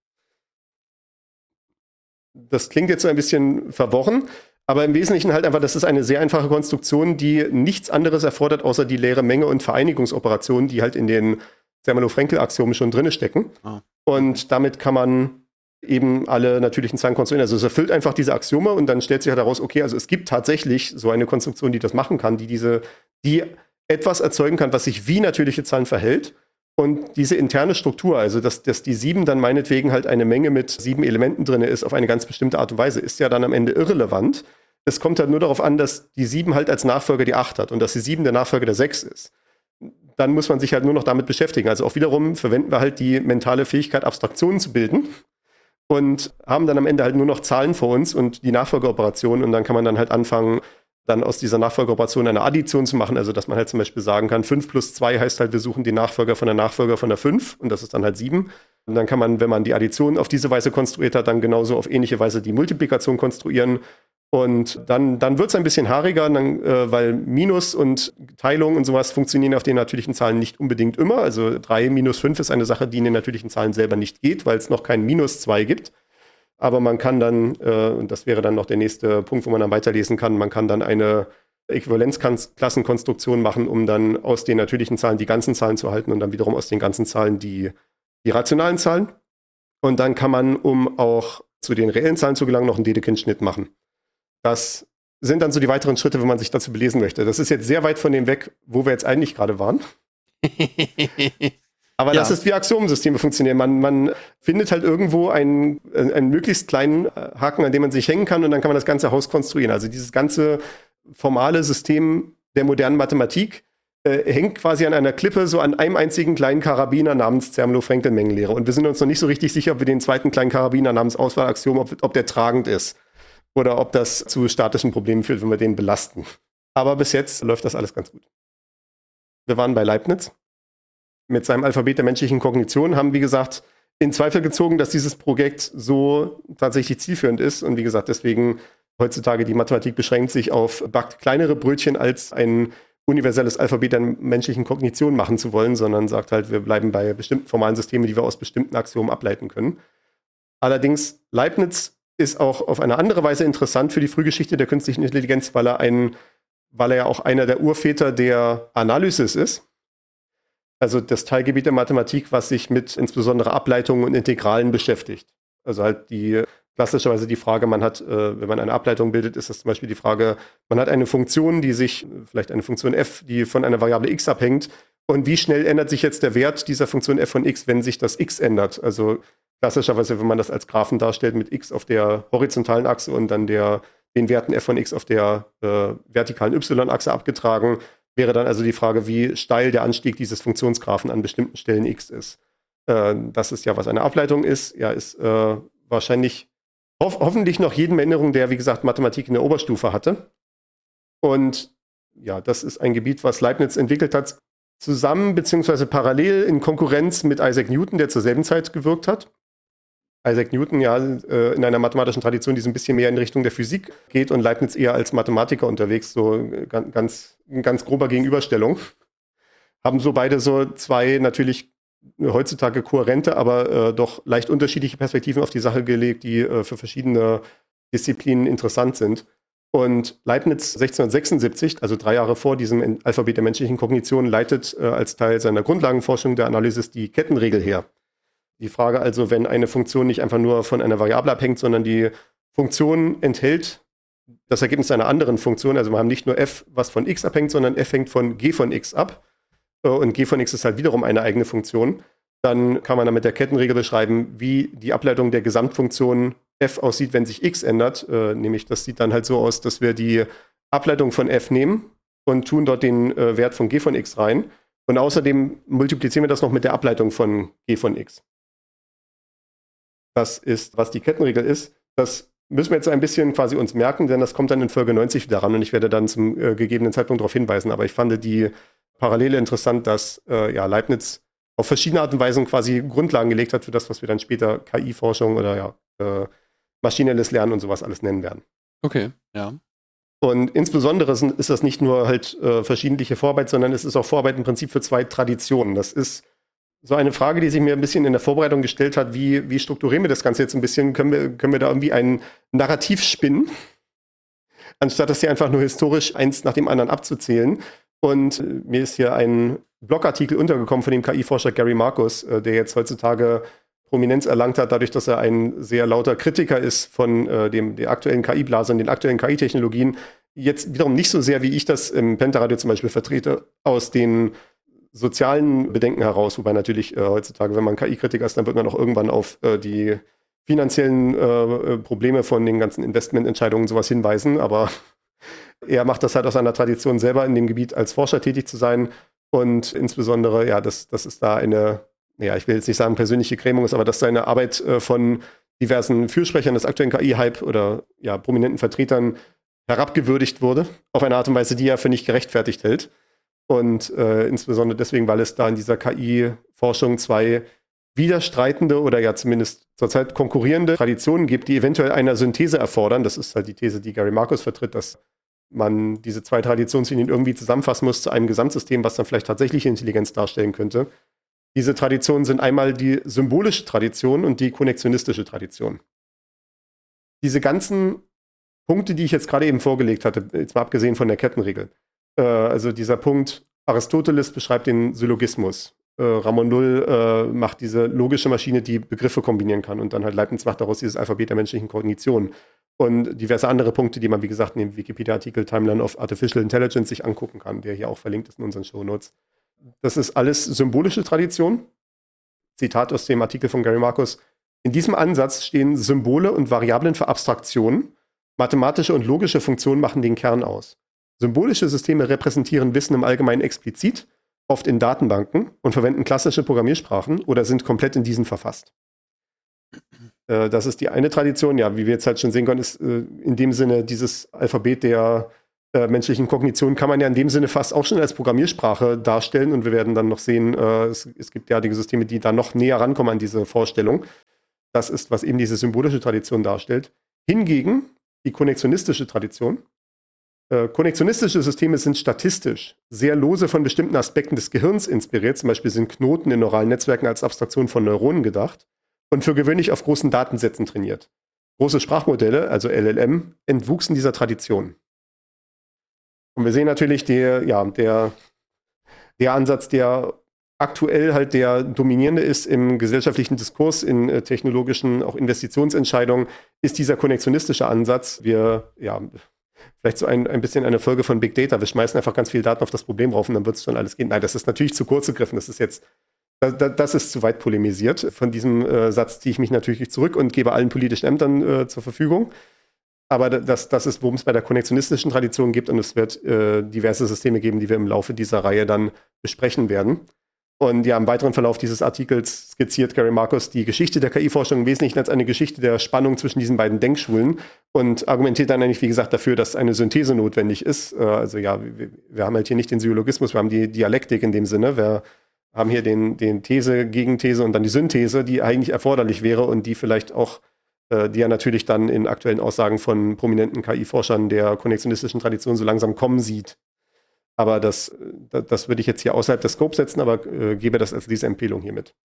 Das klingt jetzt so ein bisschen verworren, aber im Wesentlichen halt einfach, das ist eine sehr einfache Konstruktion, die nichts anderes erfordert, außer die leere Menge und Vereinigungsoperationen, die halt in den Zermelo-Frankel-Axiomen schon drin stecken. Oh. Und damit kann man eben alle natürlichen Zahlen konstruieren. Also es erfüllt einfach diese Axiome und dann stellt sich halt heraus, okay, also es gibt tatsächlich so eine Konstruktion, die das machen kann, die etwas erzeugen kann, was sich wie natürliche Zahlen verhält. Und diese interne Struktur, also dass die 7 dann meinetwegen halt eine Menge mit 7 Elementen drin ist, auf eine ganz bestimmte Art und Weise, ist ja dann am Ende irrelevant. Es kommt halt nur darauf an, dass die 7 halt als Nachfolger die 8 hat und dass die 7 der Nachfolger der 6 ist. dann muss man sich halt nur noch damit beschäftigen. Also auch wiederum verwenden wir halt die mentale Fähigkeit, Abstraktionen zu bilden und haben dann am Ende halt nur noch Zahlen vor uns und die Nachfolgeoperation und dann kann man dann halt anfangen, dann aus dieser Nachfolgeoperation eine Addition zu machen, also dass man halt zum Beispiel sagen kann, 5 plus 2 heißt halt, wir suchen den Nachfolger von der 5 und das ist dann halt 7. Und dann kann man, wenn man die Addition auf diese Weise konstruiert hat, dann genauso auf ähnliche Weise die Multiplikation konstruieren. Und dann wird es ein bisschen haariger, weil Minus und Teilung und sowas funktionieren auf den natürlichen Zahlen nicht unbedingt immer. Also 3 minus 5 ist eine Sache, die in den natürlichen Zahlen selber nicht geht, weil es noch kein Minus 2 gibt. Aber man kann dann, und das wäre dann noch der nächste Punkt, wo man dann weiterlesen kann, man kann dann eine Äquivalenzklassenkonstruktion machen, um dann aus den natürlichen Zahlen die ganzen Zahlen zu erhalten und dann wiederum aus den ganzen Zahlen die rationalen Zahlen. Und dann kann man, um auch zu den reellen Zahlen zu gelangen, noch einen Dedekind-Schnitt machen. Das sind dann so die weiteren Schritte, wenn man sich dazu belesen möchte. Das ist jetzt sehr weit von dem weg, wo wir jetzt eigentlich gerade waren. Aber das ist, wie Axiomensysteme funktionieren. Man findet halt irgendwo einen möglichst kleinen Haken, an dem man sich hängen kann und dann kann man das ganze Haus konstruieren. Also dieses ganze formale System der modernen Mathematik hängt quasi an einer Klippe, so an einem einzigen kleinen Karabiner namens Zermelo-Fraenkel-Mengenlehre. Und wir sind uns noch nicht so richtig sicher, ob wir den zweiten kleinen Karabiner namens Auswahlaxiom, ob der tragend ist. Oder ob das zu statischen Problemen führt, wenn wir den belasten. Aber bis jetzt läuft das alles ganz gut. Wir waren bei Leibniz. Mit seinem Alphabet der menschlichen Kognition haben, wie gesagt, in Zweifel gezogen, dass dieses Projekt so tatsächlich zielführend ist. Und wie gesagt, deswegen heutzutage die Mathematik beschränkt sich auf, backt kleinere Brötchen als ein universelles Alphabet der menschlichen Kognition machen zu wollen, sondern sagt halt, wir bleiben bei bestimmten formalen Systemen, die wir aus bestimmten Axiomen ableiten können. Allerdings, Leibniz ist auch auf eine andere Weise interessant für die Frühgeschichte der künstlichen Intelligenz, weil er ja auch einer der Urväter der Analysis ist. Also das Teilgebiet der Mathematik, was sich mit insbesondere Ableitungen und Integralen beschäftigt. Also halt klassischerweise die Frage, man hat, wenn man eine Ableitung bildet, ist das zum Beispiel die Frage, man hat eine Funktion, vielleicht eine Funktion f, die von einer Variable x abhängt. Und wie schnell ändert sich jetzt der Wert dieser Funktion f von x, wenn sich das x ändert? Also klassischerweise, wenn man das als Graphen darstellt mit x auf der horizontalen Achse und dann den Werten f von x auf der vertikalen y-Achse abgetragen, wäre dann also die Frage, wie steil der Anstieg dieses Funktionsgraphen an bestimmten Stellen x ist. Das ist ja, was eine Ableitung ist. Ja, ist wahrscheinlich hoffentlich noch jedem Erinnerung, der, wie gesagt, Mathematik in der Oberstufe hatte. Und ja, das ist ein Gebiet, was Leibniz entwickelt hat, zusammen bzw. parallel in Konkurrenz mit Isaac Newton, der zur selben Zeit gewirkt hat. Isaac Newton ja in einer mathematischen Tradition, die so ein bisschen mehr in Richtung der Physik geht und Leibniz eher als Mathematiker unterwegs, so ganz grober Gegenüberstellung. Haben so beide so zwei natürlich heutzutage kohärente, aber doch leicht unterschiedliche Perspektiven auf die Sache gelegt, die für verschiedene Disziplinen interessant sind. Und Leibniz 1676, also 3 Jahre vor diesem Alphabet der menschlichen Kognition, leitet als Teil seiner Grundlagenforschung der Analysis die Kettenregel her. Die Frage also, wenn eine Funktion nicht einfach nur von einer Variable abhängt, sondern die Funktion enthält das Ergebnis einer anderen Funktion, also wir haben nicht nur f, was von x abhängt, sondern f hängt von g von x ab und g von x ist halt wiederum eine eigene Funktion, dann kann man dann mit der Kettenregel beschreiben, wie die Ableitung der Gesamtfunktion f aussieht, wenn sich x ändert. Nämlich das sieht dann halt so aus, dass wir die Ableitung von f nehmen und tun dort den Wert von g von x rein und außerdem multiplizieren wir das noch mit der Ableitung von g von x. Das ist, was die Kettenregel ist. Das müssen wir jetzt ein bisschen quasi uns merken, denn das kommt dann in Folge 90 wieder ran und ich werde dann zum gegebenen Zeitpunkt darauf hinweisen. Aber ich fand die Parallele interessant, dass Leibniz auf verschiedene Art und Weisen quasi Grundlagen gelegt hat für das, was wir dann später KI-Forschung oder maschinelles Lernen und sowas alles nennen werden. Okay, ja. Und insbesondere ist das nicht nur halt verschiedentliche Vorarbeit, sondern es ist auch Vorarbeit im Prinzip für 2 Traditionen. Das ist so eine Frage, die sich mir ein bisschen in der Vorbereitung gestellt hat, wie strukturieren wir das Ganze jetzt ein bisschen? Können wir da irgendwie ein Narrativ spinnen, anstatt das hier einfach nur historisch eins nach dem anderen abzuzählen? Und mir ist hier ein Blogartikel untergekommen von dem KI-Forscher Gary Marcus, der jetzt heutzutage Prominenz erlangt hat, dadurch, dass er ein sehr lauter Kritiker ist von der aktuellen KI-Blase und den aktuellen KI-Technologien. Jetzt wiederum nicht so sehr, wie ich das im Pentaradio zum Beispiel vertrete, aus den sozialen Bedenken heraus, wobei natürlich heutzutage, wenn man KI-Kritiker ist, dann wird man auch irgendwann auf die finanziellen Probleme von den ganzen Investmententscheidungen und sowas hinweisen, aber er macht das halt aus einer Tradition selber in dem Gebiet als Forscher tätig zu sein Und insbesondere, ja, das ist da eine, ja, ich will jetzt nicht sagen persönliche Grämung ist, aber dass da eine Arbeit von diversen Fürsprechern des aktuellen KI-Hype oder ja, prominenten Vertretern herabgewürdigt wurde, auf eine Art und Weise, die er für nicht gerechtfertigt hält. Und insbesondere deswegen, weil es da in dieser KI-Forschung zwei widerstreitende oder ja zumindest zurzeit konkurrierende Traditionen gibt, die eventuell eine Synthese erfordern. Das ist halt die These, die Gary Marcus vertritt, dass man diese zwei Traditionslinien irgendwie zusammenfassen muss zu einem Gesamtsystem, was dann vielleicht tatsächlich Intelligenz darstellen könnte. Diese Traditionen sind einmal die symbolische Tradition und die konnektionistische Tradition. Diese ganzen Punkte, die ich jetzt gerade eben vorgelegt hatte, jetzt mal abgesehen von der Kettenregel, also dieser Punkt, Aristoteles beschreibt den Syllogismus. Ramon Lull macht diese logische Maschine, die Begriffe kombinieren kann und dann halt Leibniz macht daraus dieses Alphabet der menschlichen Kognition. Und diverse andere Punkte, die man, wie gesagt, in dem Wikipedia-Artikel Timeline of Artificial Intelligence sich angucken kann, der hier auch verlinkt ist in unseren Shownotes. Das ist alles symbolische Tradition. Zitat aus dem Artikel von Gary Marcus. In diesem Ansatz stehen Symbole und Variablen für Abstraktionen. Mathematische und logische Funktionen machen den Kern aus. Symbolische Systeme repräsentieren Wissen im Allgemeinen explizit, oft in Datenbanken und verwenden klassische Programmiersprachen oder sind komplett in diesen verfasst. Das ist die eine Tradition, ja, wie wir jetzt halt schon sehen können, ist in dem Sinne dieses Alphabet der menschlichen Kognition kann man ja in dem Sinne fast auch schon als Programmiersprache darstellen und wir werden dann noch sehen, es gibt derartige Systeme, die da noch näher rankommen an diese Vorstellung. Das ist, was eben diese symbolische Tradition darstellt. Hingegen die konnektionistische Tradition. Konnektionistische Systeme sind statistisch sehr lose von bestimmten Aspekten des Gehirns inspiriert. Zum Beispiel sind Knoten in neuralen Netzwerken als Abstraktion von Neuronen gedacht und für gewöhnlich auf großen Datensätzen trainiert. Große Sprachmodelle, also LLM, entwuchsen dieser Tradition. Und wir sehen natürlich der Ansatz, der aktuell halt der dominierende ist im gesellschaftlichen Diskurs, in technologischen auch Investitionsentscheidungen, ist dieser konnektionistische Ansatz. Vielleicht so ein bisschen eine Folge von Big Data. Wir schmeißen einfach ganz viele Daten auf das Problem rauf und dann wird es schon alles gehen. Nein, das ist natürlich zu kurz gegriffen. Das ist zu weit polemisiert. Von diesem Satz ziehe ich mich natürlich zurück und gebe allen politischen Ämtern zur Verfügung. Aber das ist, worum es bei der konnektionistischen Tradition gibt und es wird diverse Systeme geben, die wir im Laufe dieser Reihe dann besprechen werden. Und ja, im weiteren Verlauf dieses Artikels skizziert Gary Marcus die Geschichte der KI-Forschung im Wesentlichen als eine Geschichte der Spannung zwischen diesen beiden Denkschulen und argumentiert dann eigentlich, wie gesagt, dafür, dass eine Synthese notwendig ist. Also ja, wir haben halt hier nicht den Syllogismus, wir haben die Dialektik in dem Sinne. Wir haben hier den These, Gegenthese und dann die Synthese, die eigentlich erforderlich wäre und die vielleicht auch, die ja natürlich dann in aktuellen Aussagen von prominenten KI-Forschern der konnektionistischen Tradition so langsam kommen sieht. Aber das würde ich jetzt hier außerhalb des Scopes setzen, aber gebe das als Leseempfehlung hier mit.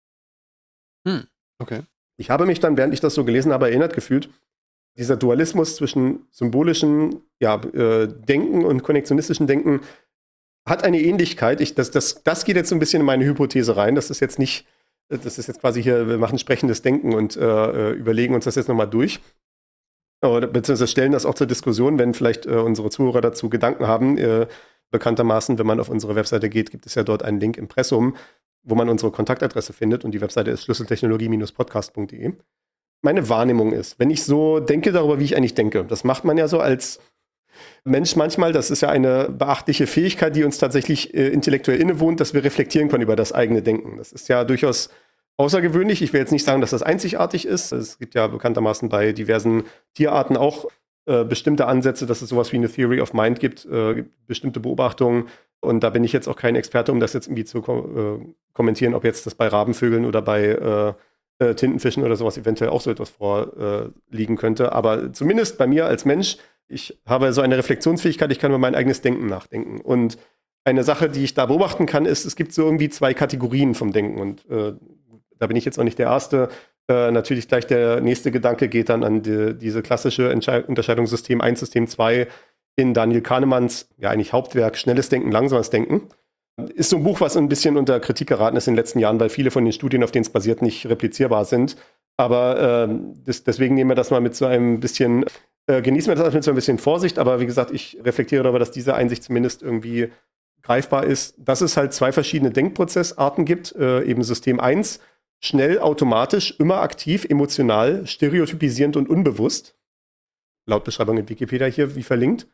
Okay. Ich habe mich dann, während ich das so gelesen habe, erinnert gefühlt, dieser Dualismus zwischen symbolischem Denken und konnektionistischem Denken hat eine Ähnlichkeit. Das geht jetzt so ein bisschen in meine Hypothese rein. Das ist jetzt quasi hier, wir machen sprechendes Denken und überlegen uns das jetzt nochmal durch. Oder beziehungsweise stellen das auch zur Diskussion, wenn vielleicht unsere Zuhörer dazu Gedanken haben. Bekanntermaßen, wenn man auf unsere Webseite geht, gibt es ja dort einen Link Impressum, wo man unsere Kontaktadresse findet und die Webseite ist schlüsseltechnologie-podcast.de. Meine Wahrnehmung ist, wenn ich so denke darüber, wie ich eigentlich denke, das macht man ja so als Mensch manchmal, das ist ja eine beachtliche Fähigkeit, die uns tatsächlich intellektuell innewohnt, dass wir reflektieren können über das eigene Denken. Das ist ja durchaus außergewöhnlich. Ich will jetzt nicht sagen, dass das einzigartig ist. Es gibt ja bekanntermaßen bei diversen Tierarten auch bestimmte Ansätze, dass es sowas wie eine Theory of Mind gibt, bestimmte Beobachtungen. Und da bin ich jetzt auch kein Experte, um das jetzt irgendwie zu kommentieren, ob jetzt das bei Rabenvögeln oder bei Tintenfischen oder sowas eventuell auch so etwas vorliegen könnte. Aber zumindest bei mir als Mensch, ich habe so eine Reflexionsfähigkeit, ich kann über mein eigenes Denken nachdenken. Und eine Sache, die ich da beobachten kann, ist, es gibt so irgendwie zwei Kategorien vom Denken. Und da bin ich jetzt auch nicht der Erste. Natürlich gleich der nächste Gedanke geht dann an diese klassische Unterscheidung System 1, System 2 in Daniel Kahnemanns, ja eigentlich Hauptwerk, Schnelles Denken, Langsames Denken. Ist so ein Buch, was ein bisschen unter Kritik geraten ist in den letzten Jahren, weil viele von den Studien, auf denen es basiert, nicht replizierbar sind. Aber deswegen nehmen wir das mal mit so ein bisschen, genießen wir das mit so ein bisschen Vorsicht. Aber wie gesagt, ich reflektiere darüber, dass diese Einsicht zumindest irgendwie greifbar ist, dass es halt zwei verschiedene Denkprozessarten gibt. Eben System 1, schnell, automatisch, immer aktiv, emotional, stereotypisierend und unbewusst. Laut Beschreibung in Wikipedia hier, wie verlinkt.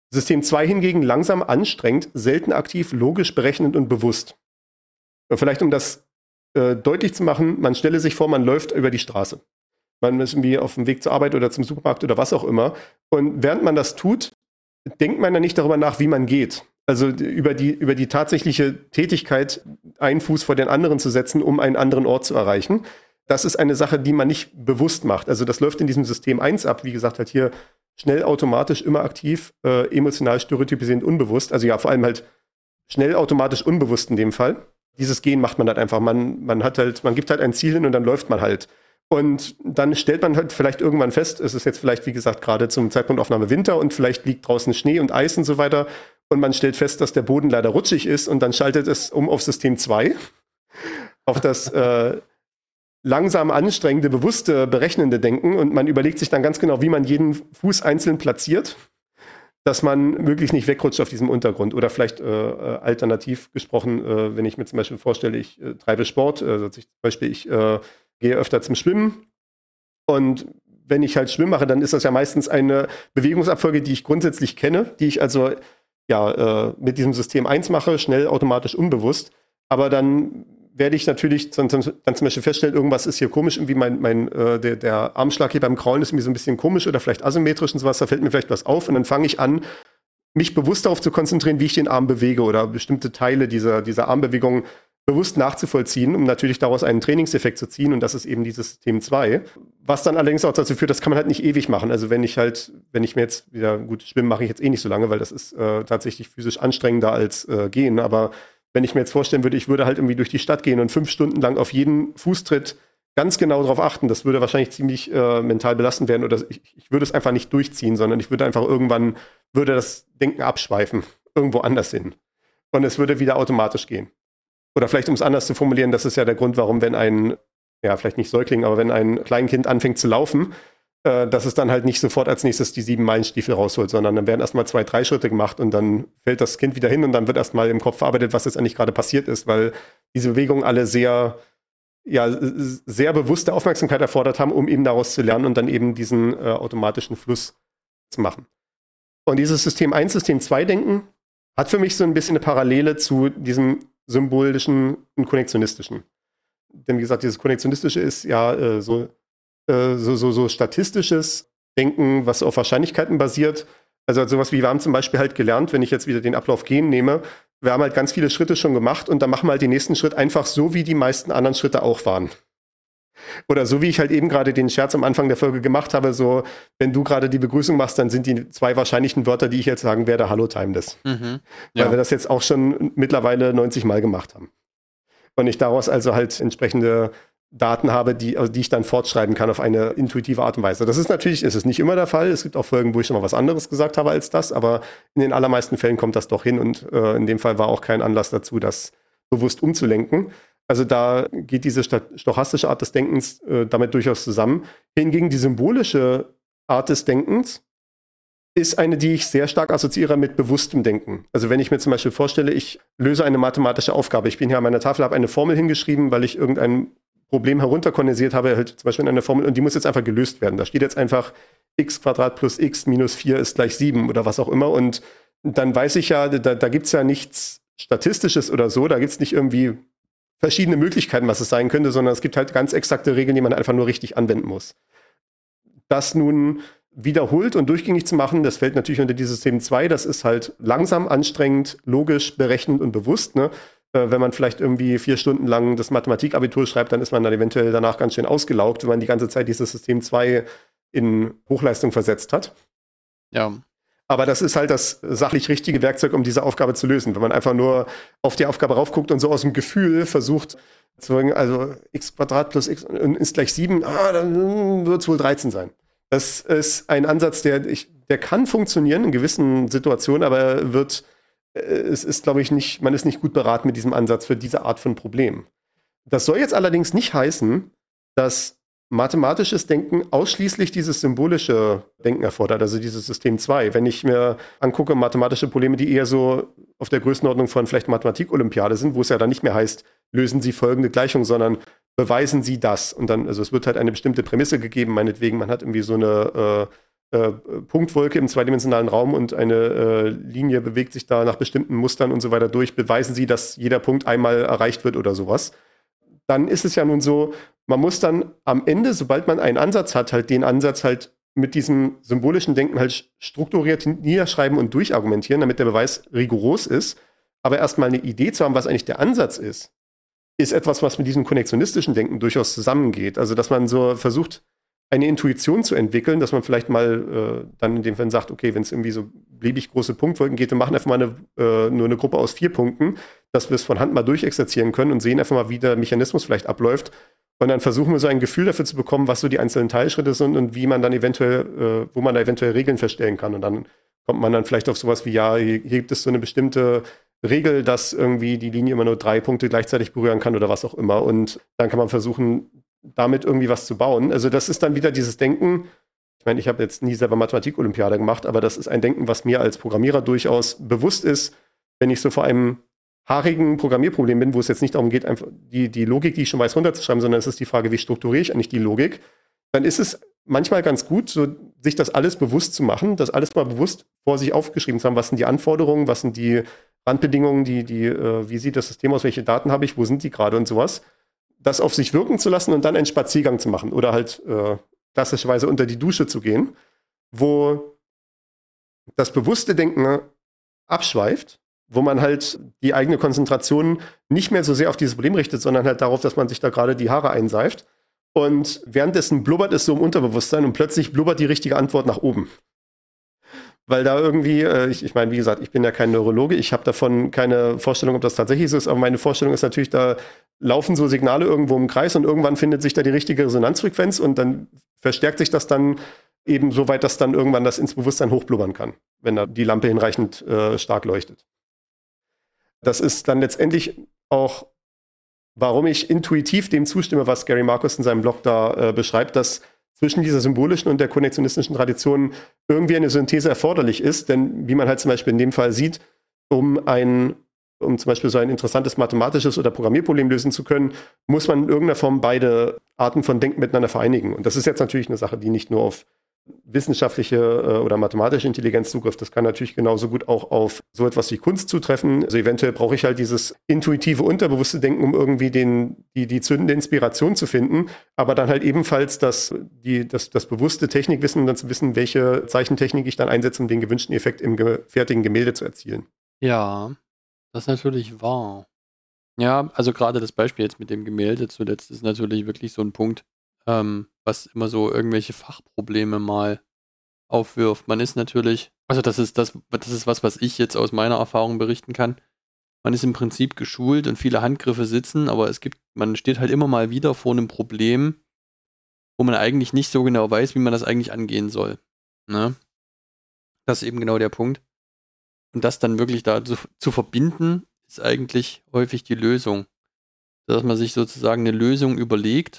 System 2 hingegen langsam, anstrengend, selten aktiv, logisch, berechnend und bewusst. Vielleicht um das deutlich zu machen, man stelle sich vor, man läuft über die Straße. Man ist irgendwie auf dem Weg zur Arbeit oder zum Supermarkt oder was auch immer. Und während man das tut, denkt man dann nicht darüber nach, wie man geht. Also über die tatsächliche Tätigkeit, einen Fuß vor den anderen zu setzen, um einen anderen Ort zu erreichen. Das ist eine Sache, die man nicht bewusst macht. Also das läuft in diesem System 1 ab. Wie gesagt, halt hier schnell, automatisch, immer aktiv, emotional, stereotypisierend, unbewusst. Also ja, vor allem halt schnell, automatisch, unbewusst in dem Fall. Dieses Gehen macht man halt einfach. Man gibt halt ein Ziel hin und dann läuft man halt. Und dann stellt man halt vielleicht irgendwann fest, es ist jetzt vielleicht, wie gesagt, gerade zum Zeitpunkt Aufnahme Winter und vielleicht liegt draußen Schnee und Eis und so weiter. Und man stellt fest, dass der Boden leider rutschig ist und dann schaltet es um auf System 2, auf das langsam anstrengende, bewusste, berechnende Denken. Und man überlegt sich dann ganz genau, wie man jeden Fuß einzeln platziert, dass man möglichst nicht wegrutscht auf diesem Untergrund. Oder vielleicht alternativ gesprochen, wenn ich mir zum Beispiel vorstelle, ich treibe Sport, ich gehe öfter zum Schwimmen. Und wenn ich halt Schwimmen mache, dann ist das ja meistens eine Bewegungsabfolge, die ich grundsätzlich kenne, die ich also mit diesem System 1 mache, schnell, automatisch, unbewusst. Aber dann werde ich natürlich dann zum Beispiel feststellen, irgendwas ist hier komisch, irgendwie der Armschlag hier beim Kraulen ist irgendwie so ein bisschen komisch oder vielleicht asymmetrisch und sowas, da fällt mir vielleicht was auf und dann fange ich an, mich bewusst darauf zu konzentrieren, wie ich den Arm bewege oder bestimmte Teile dieser Armbewegung bewusst nachzuvollziehen, um natürlich daraus einen Trainingseffekt zu ziehen und das ist eben dieses System 2. Was dann allerdings auch dazu führt, das kann man halt nicht ewig machen. Also wenn ich mir jetzt wieder, gut, Schwimmen mache ich jetzt eh nicht so lange, weil das ist tatsächlich physisch anstrengender als Gehen, aber wenn ich mir jetzt vorstellen würde, ich würde halt irgendwie durch die Stadt gehen und 5 Stunden lang auf jeden Fußtritt ganz genau darauf achten, das würde wahrscheinlich ziemlich mental belastend werden oder ich würde es einfach nicht durchziehen, sondern ich würde einfach irgendwann, würde das Denken abschweifen, irgendwo anders hin. Und es würde wieder automatisch gehen. Oder vielleicht, um es anders zu formulieren, das ist ja der Grund, warum, wenn vielleicht nicht Säugling, aber wenn ein Kleinkind anfängt zu laufen, dass es dann halt nicht sofort als nächstes die 7-Meilen-Stiefel rausholt, sondern dann werden erstmal 2, 3 Schritte gemacht und dann fällt das Kind wieder hin und dann wird erstmal im Kopf verarbeitet, was jetzt eigentlich gerade passiert ist, weil diese Bewegungen alle sehr bewusste Aufmerksamkeit erfordert haben, um eben daraus zu lernen und dann eben diesen automatischen Fluss zu machen. Und dieses System 1, System 2 Denken hat für mich so ein bisschen eine Parallele zu diesem symbolischen und konnektionistischen. Denn wie gesagt, dieses Konnektionistische ist ja so statistisches Denken, was auf Wahrscheinlichkeiten basiert. Also sowas wie, wir haben zum Beispiel halt gelernt, wenn ich jetzt wieder den Ablauf Gehen nehme, wir haben halt ganz viele Schritte schon gemacht und dann machen wir halt den nächsten Schritt einfach so, wie die meisten anderen Schritte auch waren. Oder so wie ich halt eben gerade den Scherz am Anfang der Folge gemacht habe, so, wenn du gerade die Begrüßung machst, dann sind die 2 wahrscheinlichen Wörter, die ich jetzt sagen werde, Hallo Timeless. Mhm. Ja. Weil wir das jetzt auch schon mittlerweile 90 Mal gemacht haben. Und ich daraus also halt entsprechende Daten habe, die ich dann fortschreiben kann auf eine intuitive Art und Weise. Das ist natürlich, ist es nicht immer der Fall. Es gibt auch Folgen, wo ich schon mal was anderes gesagt habe als das, aber in den allermeisten Fällen kommt das doch hin und in dem Fall war auch kein Anlass dazu, das bewusst umzulenken. Also da geht diese stochastische Art des Denkens damit durchaus zusammen. Hingegen die symbolische Art des Denkens ist eine, die ich sehr stark assoziiere mit bewusstem Denken. Also wenn ich mir zum Beispiel vorstelle, ich löse eine mathematische Aufgabe. Ich bin hier an meiner Tafel, habe eine Formel hingeschrieben, weil ich irgendein Problem herunterkondensiert habe, halt zum Beispiel in einer Formel, und die muss jetzt einfach gelöst werden. Da steht jetzt einfach x² plus x minus 4 ist gleich 7 oder was auch immer. Und dann weiß ich ja, da gibt es ja nichts Statistisches oder so, da gibt es nicht irgendwie verschiedene Möglichkeiten, was es sein könnte, sondern es gibt halt ganz exakte Regeln, die man einfach nur richtig anwenden muss. Das nun wiederholt und durchgängig zu machen, das fällt natürlich unter dieses System 2, das ist halt langsam, anstrengend, logisch, berechnend und bewusst, ne? Wenn man vielleicht irgendwie 4 Stunden lang das Mathematikabitur schreibt, dann ist man dann eventuell danach ganz schön ausgelaugt, wenn man die ganze Zeit dieses System 2 in Hochleistung versetzt hat. Ja. Aber das ist halt das sachlich richtige Werkzeug, um diese Aufgabe zu lösen. Wenn man einfach nur auf die Aufgabe raufguckt und so aus dem Gefühl versucht zu sagen, also x² plus x ist gleich 7, dann wird es wohl 13 sein. Das ist ein Ansatz, der kann funktionieren in gewissen Situationen, aber es ist, glaube ich, man ist nicht gut beraten mit diesem Ansatz für diese Art von Problem. Das soll jetzt allerdings nicht heißen, dass mathematisches Denken ausschließlich dieses symbolische Denken erfordert, also dieses System 2. Wenn ich mir angucke, mathematische Probleme, die eher so auf der Größenordnung von vielleicht Mathematik-Olympiade sind, wo es ja dann nicht mehr heißt, lösen Sie folgende Gleichung, sondern beweisen Sie das. Und dann, also es wird halt eine bestimmte Prämisse gegeben, meinetwegen, man hat irgendwie so eine Punktwolke im zweidimensionalen Raum und eine Linie bewegt sich da nach bestimmten Mustern und so weiter durch, beweisen sie, dass jeder Punkt einmal erreicht wird oder sowas. Dann ist es ja nun so, man muss dann am Ende, sobald man einen Ansatz hat, halt den Ansatz halt mit diesem symbolischen Denken halt strukturiert niederschreiben und durchargumentieren, damit der Beweis rigoros ist. Aber erstmal eine Idee zu haben, was eigentlich der Ansatz ist etwas, was mit diesem konnektionistischen Denken durchaus zusammengeht. Also, dass man so versucht, eine Intuition zu entwickeln, dass man vielleicht mal dann in dem Fall sagt, okay, wenn es irgendwie so beliebig große Punktwolken geht, wir machen einfach mal nur eine Gruppe aus 4 Punkten, dass wir es von Hand mal durchexerzieren können und sehen einfach mal, wie der Mechanismus vielleicht abläuft. Und dann versuchen wir so ein Gefühl dafür zu bekommen, was so die einzelnen Teilschritte sind und wie man dann eventuell, wo man da eventuell Regeln feststellen kann. Und dann kommt man dann vielleicht auf sowas wie, ja, hier gibt es so eine bestimmte Regel, dass irgendwie die Linie immer nur 3 Punkte gleichzeitig berühren kann oder was auch immer. Und dann kann man versuchen, damit irgendwie was zu bauen. Also das ist dann wieder dieses Denken, ich meine, ich habe jetzt nie selber Mathematik-Olympiade gemacht, aber das ist ein Denken, was mir als Programmierer durchaus bewusst ist, wenn ich so vor einem haarigen Programmierproblem bin, wo es jetzt nicht darum geht, einfach die Logik, die ich schon weiß, runterzuschreiben, sondern es ist die Frage, wie strukturiere ich eigentlich die Logik, dann ist es manchmal ganz gut, so sich das alles bewusst zu machen, das alles mal bewusst vor sich aufgeschrieben zu haben, was sind die Anforderungen, was sind die Randbedingungen, wie sieht das System aus, welche Daten habe ich, wo sind die gerade und sowas. Das auf sich wirken zu lassen und dann einen Spaziergang zu machen oder halt klassischerweise unter die Dusche zu gehen, wo das bewusste Denken abschweift, wo man halt die eigene Konzentration nicht mehr so sehr auf dieses Problem richtet, sondern halt darauf, dass man sich da gerade die Haare einseift. Und währenddessen blubbert es so im Unterbewusstsein und plötzlich blubbert die richtige Antwort nach oben. Weil da irgendwie, ich meine, wie gesagt, ich bin ja kein Neurologe, ich habe davon keine Vorstellung, ob das tatsächlich so ist, aber meine Vorstellung ist natürlich, da laufen so Signale irgendwo im Kreis und irgendwann findet sich da die richtige Resonanzfrequenz und dann verstärkt sich das dann eben so weit, dass dann irgendwann das ins Bewusstsein hochblubbern kann, wenn da die Lampe hinreichend stark leuchtet. Das ist dann letztendlich auch, warum ich intuitiv dem zustimme, was Gary Marcus in seinem Blog da beschreibt, dass zwischen dieser symbolischen und der konnektionistischen Tradition irgendwie eine Synthese erforderlich ist. Denn wie man halt zum Beispiel in dem Fall sieht, um zum Beispiel so ein interessantes mathematisches oder Programmierproblem lösen zu können, muss man in irgendeiner Form beide Arten von Denken miteinander vereinigen. Und das ist jetzt natürlich eine Sache, die nicht nur auf wissenschaftliche oder mathematische Intelligenz zugreift. Das kann natürlich genauso gut auch auf so etwas wie Kunst zutreffen. Also eventuell brauche ich halt dieses intuitive, unterbewusste Denken, um irgendwie die zündende Inspiration zu finden, aber dann halt ebenfalls das bewusste Technikwissen und dann zu wissen, welche Zeichentechnik ich dann einsetze, um den gewünschten Effekt im fertigen Gemälde zu erzielen. Ja, das ist natürlich wahr. Ja, also gerade das Beispiel jetzt mit dem Gemälde zuletzt ist natürlich wirklich so ein Punkt, was immer so irgendwelche Fachprobleme mal aufwirft. Man ist natürlich, also das ist was ich jetzt aus meiner Erfahrung berichten kann. Man ist im Prinzip geschult und viele Handgriffe sitzen, aber man steht halt immer mal wieder vor einem Problem, wo man eigentlich nicht so genau weiß, wie man das eigentlich angehen soll. Ne? Das ist eben genau der Punkt. Und das dann wirklich da zu verbinden, ist eigentlich häufig die Lösung. Dass man sich sozusagen eine Lösung überlegt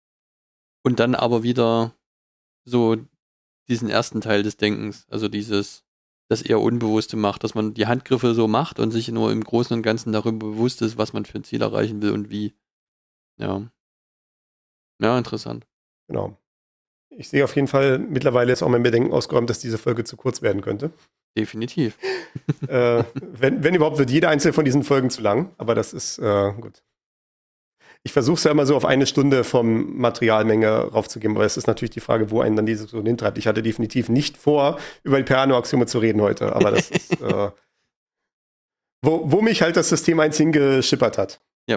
und dann aber wieder so diesen ersten Teil des Denkens, also das eher Unbewusste macht, dass man die Handgriffe so macht und sich nur im Großen und Ganzen darüber bewusst ist, was man für ein Ziel erreichen will und wie. Ja. Ja, interessant. Genau. Ich sehe auf jeden Fall mittlerweile jetzt auch mein Bedenken ausgeräumt, dass diese Folge zu kurz werden könnte. Definitiv. Wenn überhaupt, wird jede einzelne von diesen Folgen zu lang, aber das ist gut. Ich versuche es ja immer so auf 1 Stunde vom Materialmenge raufzugeben, aber es ist natürlich die Frage, wo einen dann die Diskussion hintreibt. Ich hatte definitiv nicht vor, über die Peano-Axiome zu reden heute, aber das ist, wo mich halt das System 1 hingeschippert hat. Ja.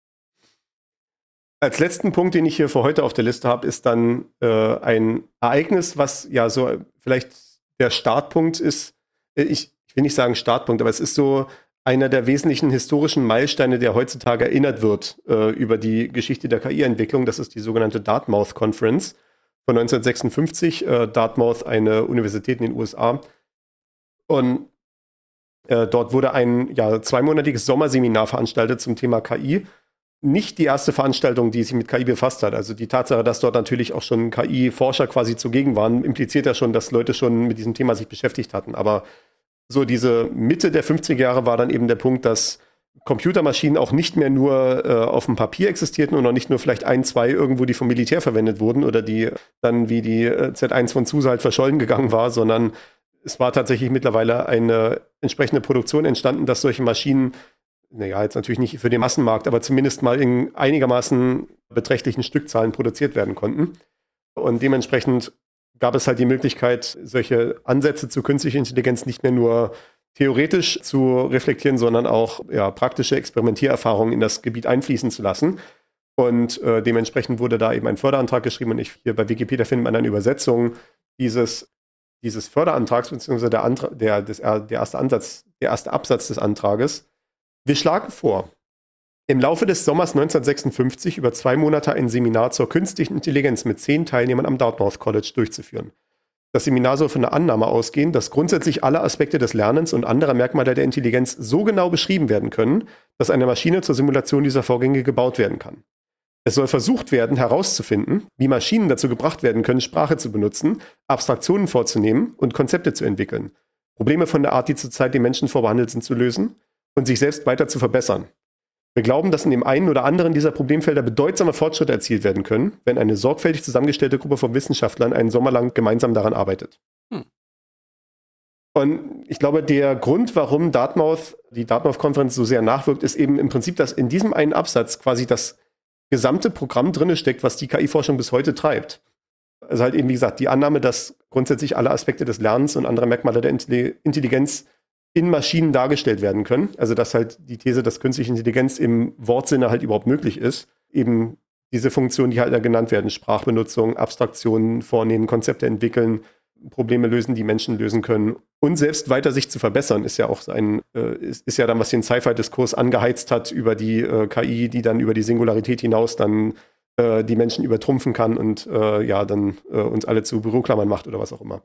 Als letzten Punkt, den ich hier für heute auf der Liste habe, ist dann ein Ereignis, was ja so vielleicht der Startpunkt ist. Ich will nicht sagen Startpunkt, aber es ist so einer der wesentlichen historischen Meilensteine, der heutzutage erinnert wird über die Geschichte der KI-Entwicklung. Das ist die sogenannte Dartmouth Conference von 1956. Dartmouth, eine Universität in den USA. Und dort wurde ein 2-monatiges Sommerseminar veranstaltet zum Thema KI. Nicht die erste Veranstaltung, die sich mit KI befasst hat. Also die Tatsache, dass dort natürlich auch schon KI-Forscher quasi zugegen waren, impliziert ja schon, dass Leute schon mit diesem Thema sich beschäftigt hatten. Aber so diese Mitte der 50er Jahre war dann eben der Punkt, dass Computermaschinen auch nicht mehr nur auf dem Papier existierten und auch nicht nur vielleicht 1, 2 irgendwo, die vom Militär verwendet wurden oder die dann wie die Z1 von SUSE halt verschollen gegangen war, sondern es war tatsächlich mittlerweile eine entsprechende Produktion entstanden, dass solche Maschinen, naja, jetzt natürlich nicht für den Massenmarkt, aber zumindest mal in einigermaßen beträchtlichen Stückzahlen produziert werden konnten. Und dementsprechend gab es halt die Möglichkeit, solche Ansätze zu künstlicher Intelligenz nicht mehr nur theoretisch zu reflektieren, sondern auch praktische Experimentiererfahrungen in das Gebiet einfließen zu lassen. Und dementsprechend wurde da eben ein Förderantrag geschrieben und hier bei Wikipedia findet man eine Übersetzung dieses Förderantrags, beziehungsweise der erste Absatz des Antrages. Wir schlagen vor, im Laufe des Sommers 1956 über 2 Monate ein Seminar zur künstlichen Intelligenz mit 10 Teilnehmern am Dartmouth College durchzuführen. Das Seminar soll von der Annahme ausgehen, dass grundsätzlich alle Aspekte des Lernens und anderer Merkmale der Intelligenz so genau beschrieben werden können, dass eine Maschine zur Simulation dieser Vorgänge gebaut werden kann. Es soll versucht werden, herauszufinden, wie Maschinen dazu gebracht werden können, Sprache zu benutzen, Abstraktionen vorzunehmen und Konzepte zu entwickeln, Probleme von der Art, die zurzeit den Menschen vorbehandelt sind, zu lösen und sich selbst weiter zu verbessern. Wir glauben, dass in dem einen oder anderen dieser Problemfelder bedeutsame Fortschritte erzielt werden können, wenn eine sorgfältig zusammengestellte Gruppe von Wissenschaftlern einen Sommer lang gemeinsam daran arbeitet. Und ich glaube, der Grund, warum die Dartmouth-Konferenz so sehr nachwirkt, ist eben im Prinzip, dass in diesem einen Absatz quasi das gesamte Programm drin steckt, was die KI-Forschung bis heute treibt. Also halt eben, wie gesagt, die Annahme, dass grundsätzlich alle Aspekte des Lernens und andere Merkmale der Intelligenz in Maschinen dargestellt werden können. Also dass halt die These, dass künstliche Intelligenz im Wortsinne halt überhaupt möglich ist. Eben diese Funktionen, die halt da genannt werden, Sprachbenutzung, Abstraktionen vornehmen, Konzepte entwickeln, Probleme lösen, die Menschen lösen können. Und selbst weiter sich zu verbessern, ist ja auch ist ja dann, was den Sci-Fi-Diskurs angeheizt hat über die KI, die dann über die Singularität hinaus dann die Menschen übertrumpfen kann und dann uns alle zu Büroklammern macht oder was auch immer.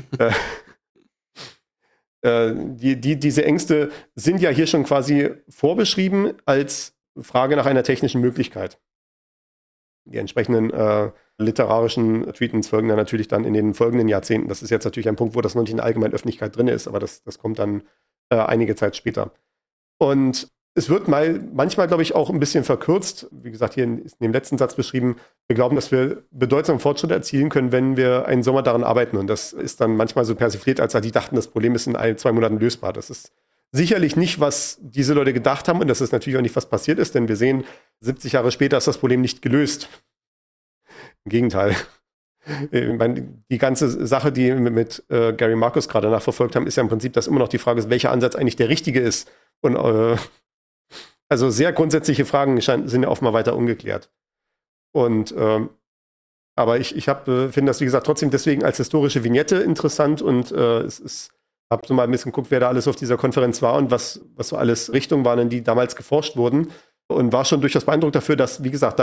Diese Ängste sind ja hier schon quasi vorbeschrieben als Frage nach einer technischen Möglichkeit. Die entsprechenden literarischen Treatments folgen dann natürlich dann in den folgenden Jahrzehnten. Das ist jetzt natürlich ein Punkt, wo das noch nicht in der allgemeinen Öffentlichkeit drin ist, aber das kommt dann einige Zeit später. Und es wird manchmal, glaube ich, auch ein bisschen verkürzt. Wie gesagt, hier ist in dem letzten Satz beschrieben, wir glauben, dass wir bedeutsame Fortschritte erzielen können, wenn wir einen Sommer daran arbeiten. Und das ist dann manchmal so persifliert, als die dachten, das Problem ist in 2 Monaten lösbar. Das ist sicherlich nicht, was diese Leute gedacht haben. Und das ist natürlich auch nicht, was passiert ist. Denn wir sehen, 70 Jahre später ist das Problem nicht gelöst. Im Gegenteil. Ich meine, die ganze Sache, die wir mit Gary Marcus gerade nachverfolgt haben, ist ja im Prinzip, dass immer noch die Frage ist, welcher Ansatz eigentlich der richtige ist. Und also sehr grundsätzliche Fragen sind ja offenbar weiter ungeklärt. Und aber ich finde das, wie gesagt, trotzdem deswegen als historische Vignette interessant und habe so mal ein bisschen geguckt, wer da alles auf dieser Konferenz war und was so alles Richtungen waren, in die damals geforscht wurden und war schon durchaus beeindruckt dafür, dass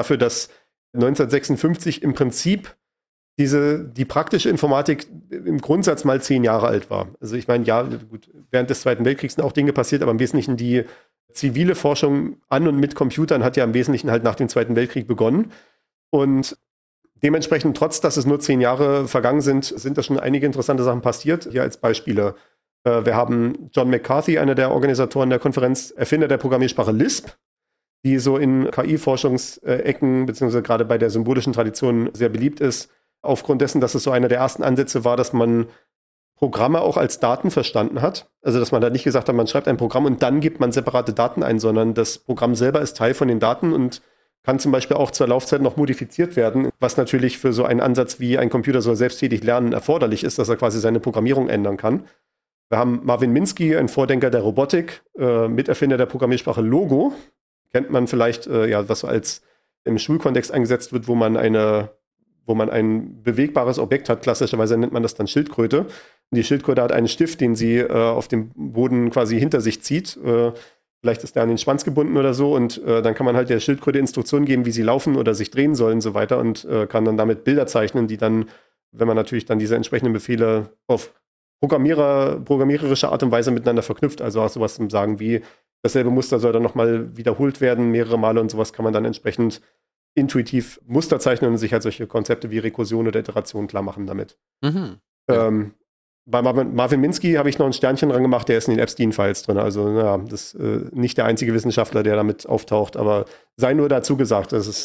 1956 im Prinzip die praktische Informatik im Grundsatz mal 10 Jahre alt war. Also ich meine, ja, gut, während des Zweiten Weltkriegs sind auch Dinge passiert, aber im Wesentlichen die zivile Forschung an und mit Computern hat ja im Wesentlichen halt nach dem Zweiten Weltkrieg begonnen. Und dementsprechend, trotz dass es nur 10 Jahre vergangen sind da schon einige interessante Sachen passiert. Hier als Beispiele. Wir haben John McCarthy, einer der Organisatoren der Konferenz, Erfinder der Programmiersprache Lisp, die so in KI-Forschungsecken, beziehungsweise gerade bei der symbolischen Tradition sehr beliebt ist, aufgrund dessen, dass es so einer der ersten Ansätze war, dass man Programme auch als Daten verstanden hat. Also, dass man da nicht gesagt hat, man schreibt ein Programm und dann gibt man separate Daten ein, sondern das Programm selber ist Teil von den Daten und kann zum Beispiel auch zur Laufzeit noch modifiziert werden, was natürlich für so einen Ansatz wie ein Computer soll selbsttätig lernen erforderlich ist, dass er quasi seine Programmierung ändern kann. Wir haben Marvin Minsky, ein Vordenker der Robotik, Miterfinder der Programmiersprache Logo. Kennt man vielleicht, was so als im Schulkontext eingesetzt wird, wo man ein bewegbares Objekt hat. Klassischerweise nennt man das dann Schildkröte. Und die Schildkröte hat einen Stift, den sie auf dem Boden quasi hinter sich zieht. Vielleicht ist der an den Schwanz gebunden oder so. Und dann kann man halt der Schildkröte Instruktionen geben, wie sie laufen oder sich drehen sollen und so weiter. Und kann dann damit Bilder zeichnen, die dann, wenn man natürlich dann diese entsprechenden Befehle auf programmiererische Art und Weise miteinander verknüpft, also auch sowas zum Sagen wie, dasselbe Muster soll dann nochmal wiederholt werden, mehrere Male und sowas kann man dann entsprechend intuitiv Muster zeichnen und sich halt solche Konzepte wie Rekursion oder Iteration klar machen damit. Mhm. Bei Marvin Minsky habe ich noch ein Sternchen dran gemacht, der ist in den Epstein-Files drin. Also, das ist nicht der einzige Wissenschaftler, der damit auftaucht, aber sei nur dazu gesagt, das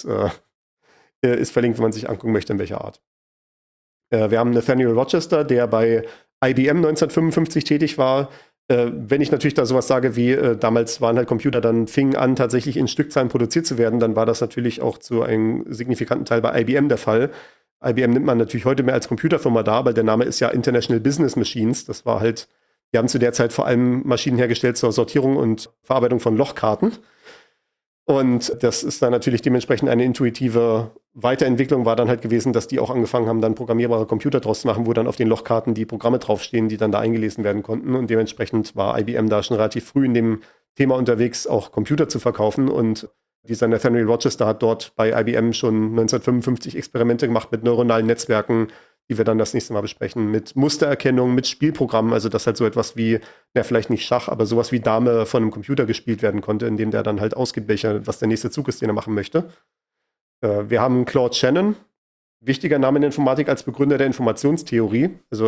ist verlinkt, wenn man sich angucken möchte, in welcher Art. Wir haben Nathaniel Rochester, der bei IBM 1955 tätig war. Wenn ich natürlich da sowas sage wie, damals waren halt Computer, dann fingen an, tatsächlich in Stückzahlen produziert zu werden, dann war das natürlich auch zu einem signifikanten Teil bei IBM der Fall. IBM nimmt man natürlich heute mehr als Computerfirma da, aber der Name ist ja International Business Machines. Das war halt, die haben zu der Zeit vor allem Maschinen hergestellt zur Sortierung und Verarbeitung von Lochkarten. Und das ist dann natürlich dementsprechend eine intuitive Weiterentwicklung war dann halt gewesen, dass die auch angefangen haben, dann programmierbare Computer draus zu machen, wo dann auf den Lochkarten die Programme draufstehen, die dann da eingelesen werden konnten. Und dementsprechend war IBM da schon relativ früh in dem Thema unterwegs, auch Computer zu verkaufen. Und dieser Nathaniel Rochester hat dort bei IBM schon 1955 Experimente gemacht mit neuronalen Netzwerken, die wir dann das nächste Mal besprechen, mit Mustererkennung, mit Spielprogrammen, also dass halt so etwas wie, vielleicht nicht Schach, aber sowas wie Dame von einem Computer gespielt werden konnte, indem der dann halt ausgibt, was der nächste Zug ist, den er machen möchte. Wir haben Claude Shannon, wichtiger Name in der Informatik als Begründer der Informationstheorie, also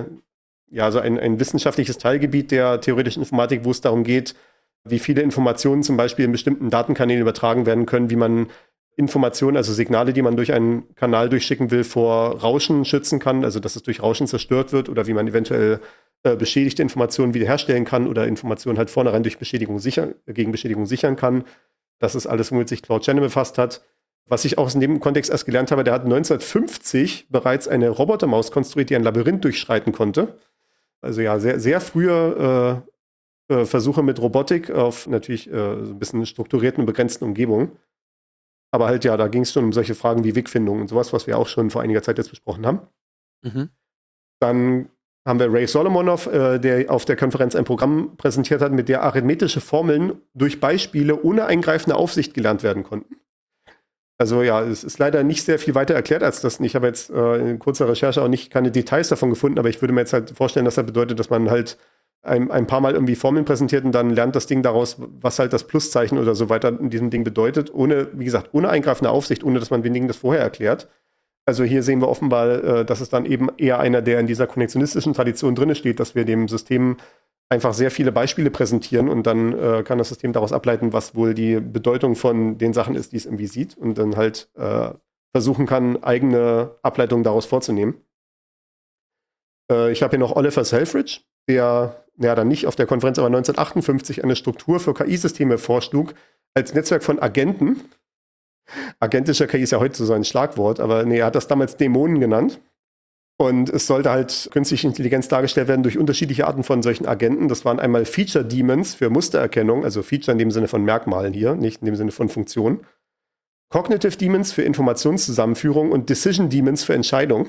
ein wissenschaftliches Teilgebiet der theoretischen Informatik, wo es darum geht, wie viele Informationen zum Beispiel in bestimmten Datenkanälen übertragen werden können, wie man Informationen, also Signale, die man durch einen Kanal durchschicken will, vor Rauschen schützen kann, also dass es durch Rauschen zerstört wird oder wie man eventuell beschädigte Informationen wiederherstellen kann oder Informationen halt vornherein durch gegen Beschädigung sichern kann. Das ist alles, womit sich Claude Shannon befasst hat. Was ich auch in dem Kontext erst gelernt habe, der hat 1950 bereits eine Robotermaus konstruiert, die ein Labyrinth durchschreiten konnte. Also ja, sehr, sehr frühe Versuche mit Robotik auf natürlich so ein bisschen strukturierten, begrenzten Umgebungen. Aber halt ja, da ging es schon um solche Fragen wie Wegfindung und sowas, was wir auch schon vor einiger Zeit jetzt besprochen haben. Mhm. Dann haben wir Ray Solomonoff, der auf der Konferenz ein Programm präsentiert hat, mit der arithmetische Formeln durch Beispiele ohne eingreifende Aufsicht gelernt werden konnten. Also ja, es ist leider nicht sehr viel weiter erklärt als das. Ich habe jetzt in kurzer Recherche auch keine Details davon gefunden, aber ich würde mir jetzt halt vorstellen, dass das bedeutet, dass man halt ein paar Mal irgendwie Formeln präsentiert und dann lernt das Ding daraus, was halt das Pluszeichen oder so weiter in diesem Ding bedeutet, ohne eingreifende Aufsicht, ohne dass man den Dingen das vorher erklärt. Also hier sehen wir offenbar, dass es dann eben eher einer, der in dieser konnektionistischen Tradition drin steht, dass wir dem System einfach sehr viele Beispiele präsentieren und dann kann das System daraus ableiten, was wohl die Bedeutung von den Sachen ist, die es irgendwie sieht und dann halt versuchen kann, eigene Ableitungen daraus vorzunehmen. Ich habe hier noch Oliver Selfridge, der dann nicht auf der Konferenz, aber 1958 eine Struktur für KI-Systeme vorschlug, als Netzwerk von Agenten. Agentischer KI ist ja heute so ein Schlagwort, aber er hat das damals Dämonen genannt. Und es sollte halt künstliche Intelligenz dargestellt werden durch unterschiedliche Arten von solchen Agenten. Das waren einmal Feature Demons für Mustererkennung, also Feature in dem Sinne von Merkmalen hier, nicht in dem Sinne von Funktion. Cognitive Demons für Informationszusammenführung und Decision Demons für Entscheidung.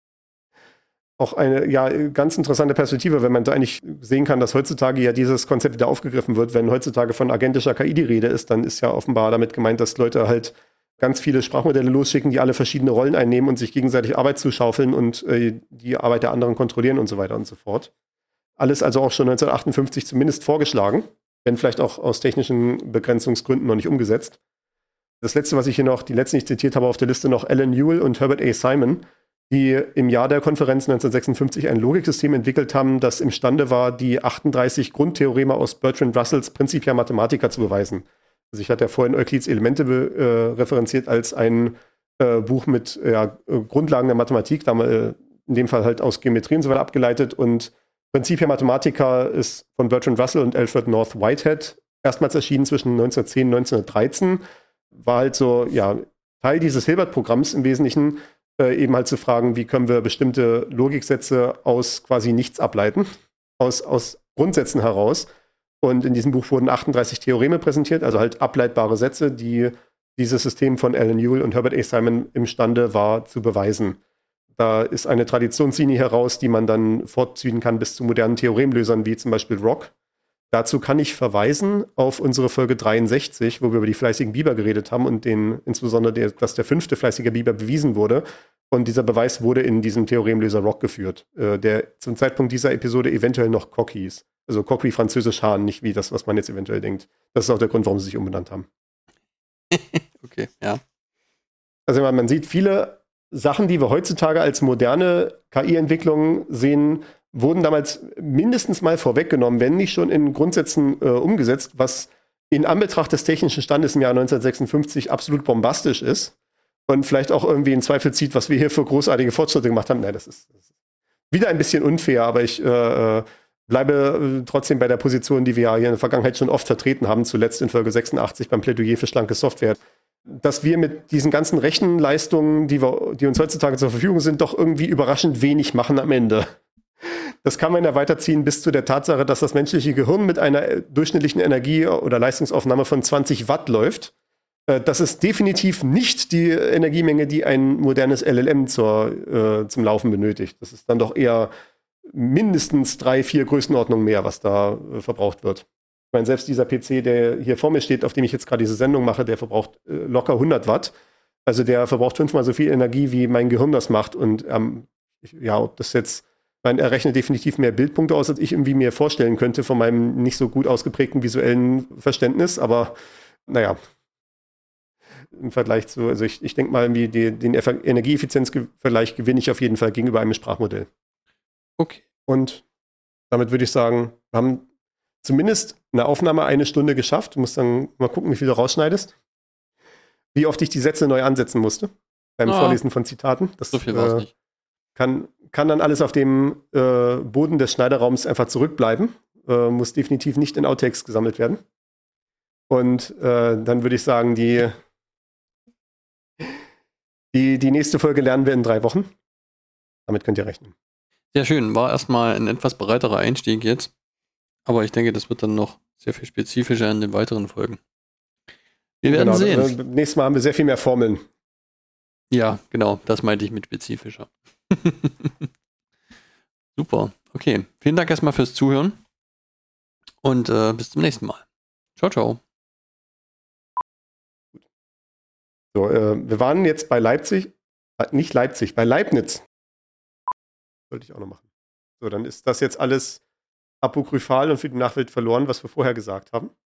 Auch eine ganz interessante Perspektive, wenn man da eigentlich sehen kann, dass heutzutage ja dieses Konzept wieder aufgegriffen wird. Wenn heutzutage von agentischer KI die Rede ist, dann ist ja offenbar damit gemeint, dass Leute halt ganz viele Sprachmodelle losschicken, die alle verschiedene Rollen einnehmen und sich gegenseitig Arbeit zuschaufeln und die Arbeit der anderen kontrollieren und so weiter und so fort. Alles also auch schon 1958 zumindest vorgeschlagen, wenn vielleicht auch aus technischen Begrenzungsgründen noch nicht umgesetzt. Das letzte, was ich hier noch, die letzte, die ich zitiert habe auf der Liste, noch Alan Newell und Herbert A. Simon, die im Jahr der Konferenz 1956 ein Logiksystem entwickelt haben, das imstande war, die 38 Grundtheoreme aus Bertrand Russells Principia Mathematica zu beweisen. Also ich hatte ja vorhin Euklids Elemente referenziert als ein Buch mit Grundlagen der Mathematik, in dem Fall halt aus Geometrie und so weiter abgeleitet. Und Principia Mathematica ist von Bertrand Russell und Alfred North Whitehead erstmals erschienen zwischen 1910 und 1913. War halt so, Teil dieses Hilbert-Programms im Wesentlichen, eben halt zu fragen, wie können wir bestimmte Logiksätze aus quasi nichts ableiten, aus Grundsätzen heraus. Und in diesem Buch wurden 38 Theoreme präsentiert, also halt ableitbare Sätze, die dieses System von Alan Newell und Herbert A. Simon imstande war zu beweisen. Da ist eine Traditionslinie heraus, die man dann fortziehen kann bis zu modernen Theoremlösern, wie zum Beispiel Rock. Dazu kann ich verweisen auf unsere Folge 63, wo wir über die fleißigen Biber geredet haben und insbesondere, dass der 5. fleißige Biber bewiesen wurde. Und dieser Beweis wurde in diesem Theoremlöser Rock geführt, der zum Zeitpunkt dieser Episode eventuell noch Coq hieß. Also Coq wie französisch Hahn, nicht wie das, was man jetzt eventuell denkt. Das ist auch der Grund, warum sie sich umbenannt haben. Okay, ja. Also man sieht viele Sachen, die wir heutzutage als moderne KI-Entwicklung sehen, wurden damals mindestens mal vorweggenommen, wenn nicht schon in Grundsätzen umgesetzt, was in Anbetracht des technischen Standes im Jahr 1956 absolut bombastisch ist und vielleicht auch irgendwie in Zweifel zieht, was wir hier für großartige Fortschritte gemacht haben. Nein, das ist wieder ein bisschen unfair, aber ich bleibe trotzdem bei der Position, die wir ja hier in der Vergangenheit schon oft vertreten haben, zuletzt in Folge 86 beim Plädoyer für schlanke Software, dass wir mit diesen ganzen Rechenleistungen, die uns heutzutage zur Verfügung sind, doch irgendwie überraschend wenig machen am Ende. Das kann man ja weiterziehen bis zu der Tatsache, dass das menschliche Gehirn mit einer durchschnittlichen Energie- oder Leistungsaufnahme von 20 Watt läuft. Das ist definitiv nicht die Energiemenge, die ein modernes LLM zum Laufen benötigt. Das ist dann doch eher mindestens 3, 4 Größenordnungen mehr, was da verbraucht wird. Ich meine, selbst dieser PC, der hier vor mir steht, auf dem ich jetzt gerade diese Sendung mache, der verbraucht locker 100 Watt. Also der verbraucht 5-mal so viel Energie, wie mein Gehirn das macht. Und ja, ob das jetzt, er rechnet definitiv mehr Bildpunkte aus, als ich irgendwie mir vorstellen könnte von meinem nicht so gut ausgeprägten visuellen Verständnis. Aber naja, im Vergleich zu, also ich denke mal, den Energieeffizienzvergleich gewinne ich auf jeden Fall gegenüber einem Sprachmodell. Okay. Und damit würde ich sagen, wir haben zumindest eine Aufnahme 1 Stunde geschafft. Du musst dann mal gucken, wie viel du rausschneidest. Wie oft ich die Sätze neu ansetzen musste beim Vorlesen von Zitaten. Das, so viel war es nicht. Kann dann alles auf dem Boden des Schneideraums einfach zurückbleiben. Muss definitiv nicht in Outtakes gesammelt werden. Und dann würde ich sagen, die nächste Folge lernen wir in 3 Wochen. Damit könnt ihr rechnen. Sehr schön. War erstmal ein etwas breiterer Einstieg jetzt. Aber ich denke, das wird dann noch sehr viel spezifischer in den weiteren Folgen. Wir werden sehen. Nächstes Mal haben wir sehr viel mehr Formeln. Ja, genau. Das meinte ich mit spezifischer. Super. Okay. Vielen Dank erstmal fürs Zuhören. Und bis zum nächsten Mal. Ciao, ciao. So, wir waren jetzt bei Leipzig. Nicht Leipzig, bei Leibniz. Sollte ich auch noch machen. So, dann ist das jetzt alles apokryphal und für die Nachwelt verloren, was wir vorher gesagt haben.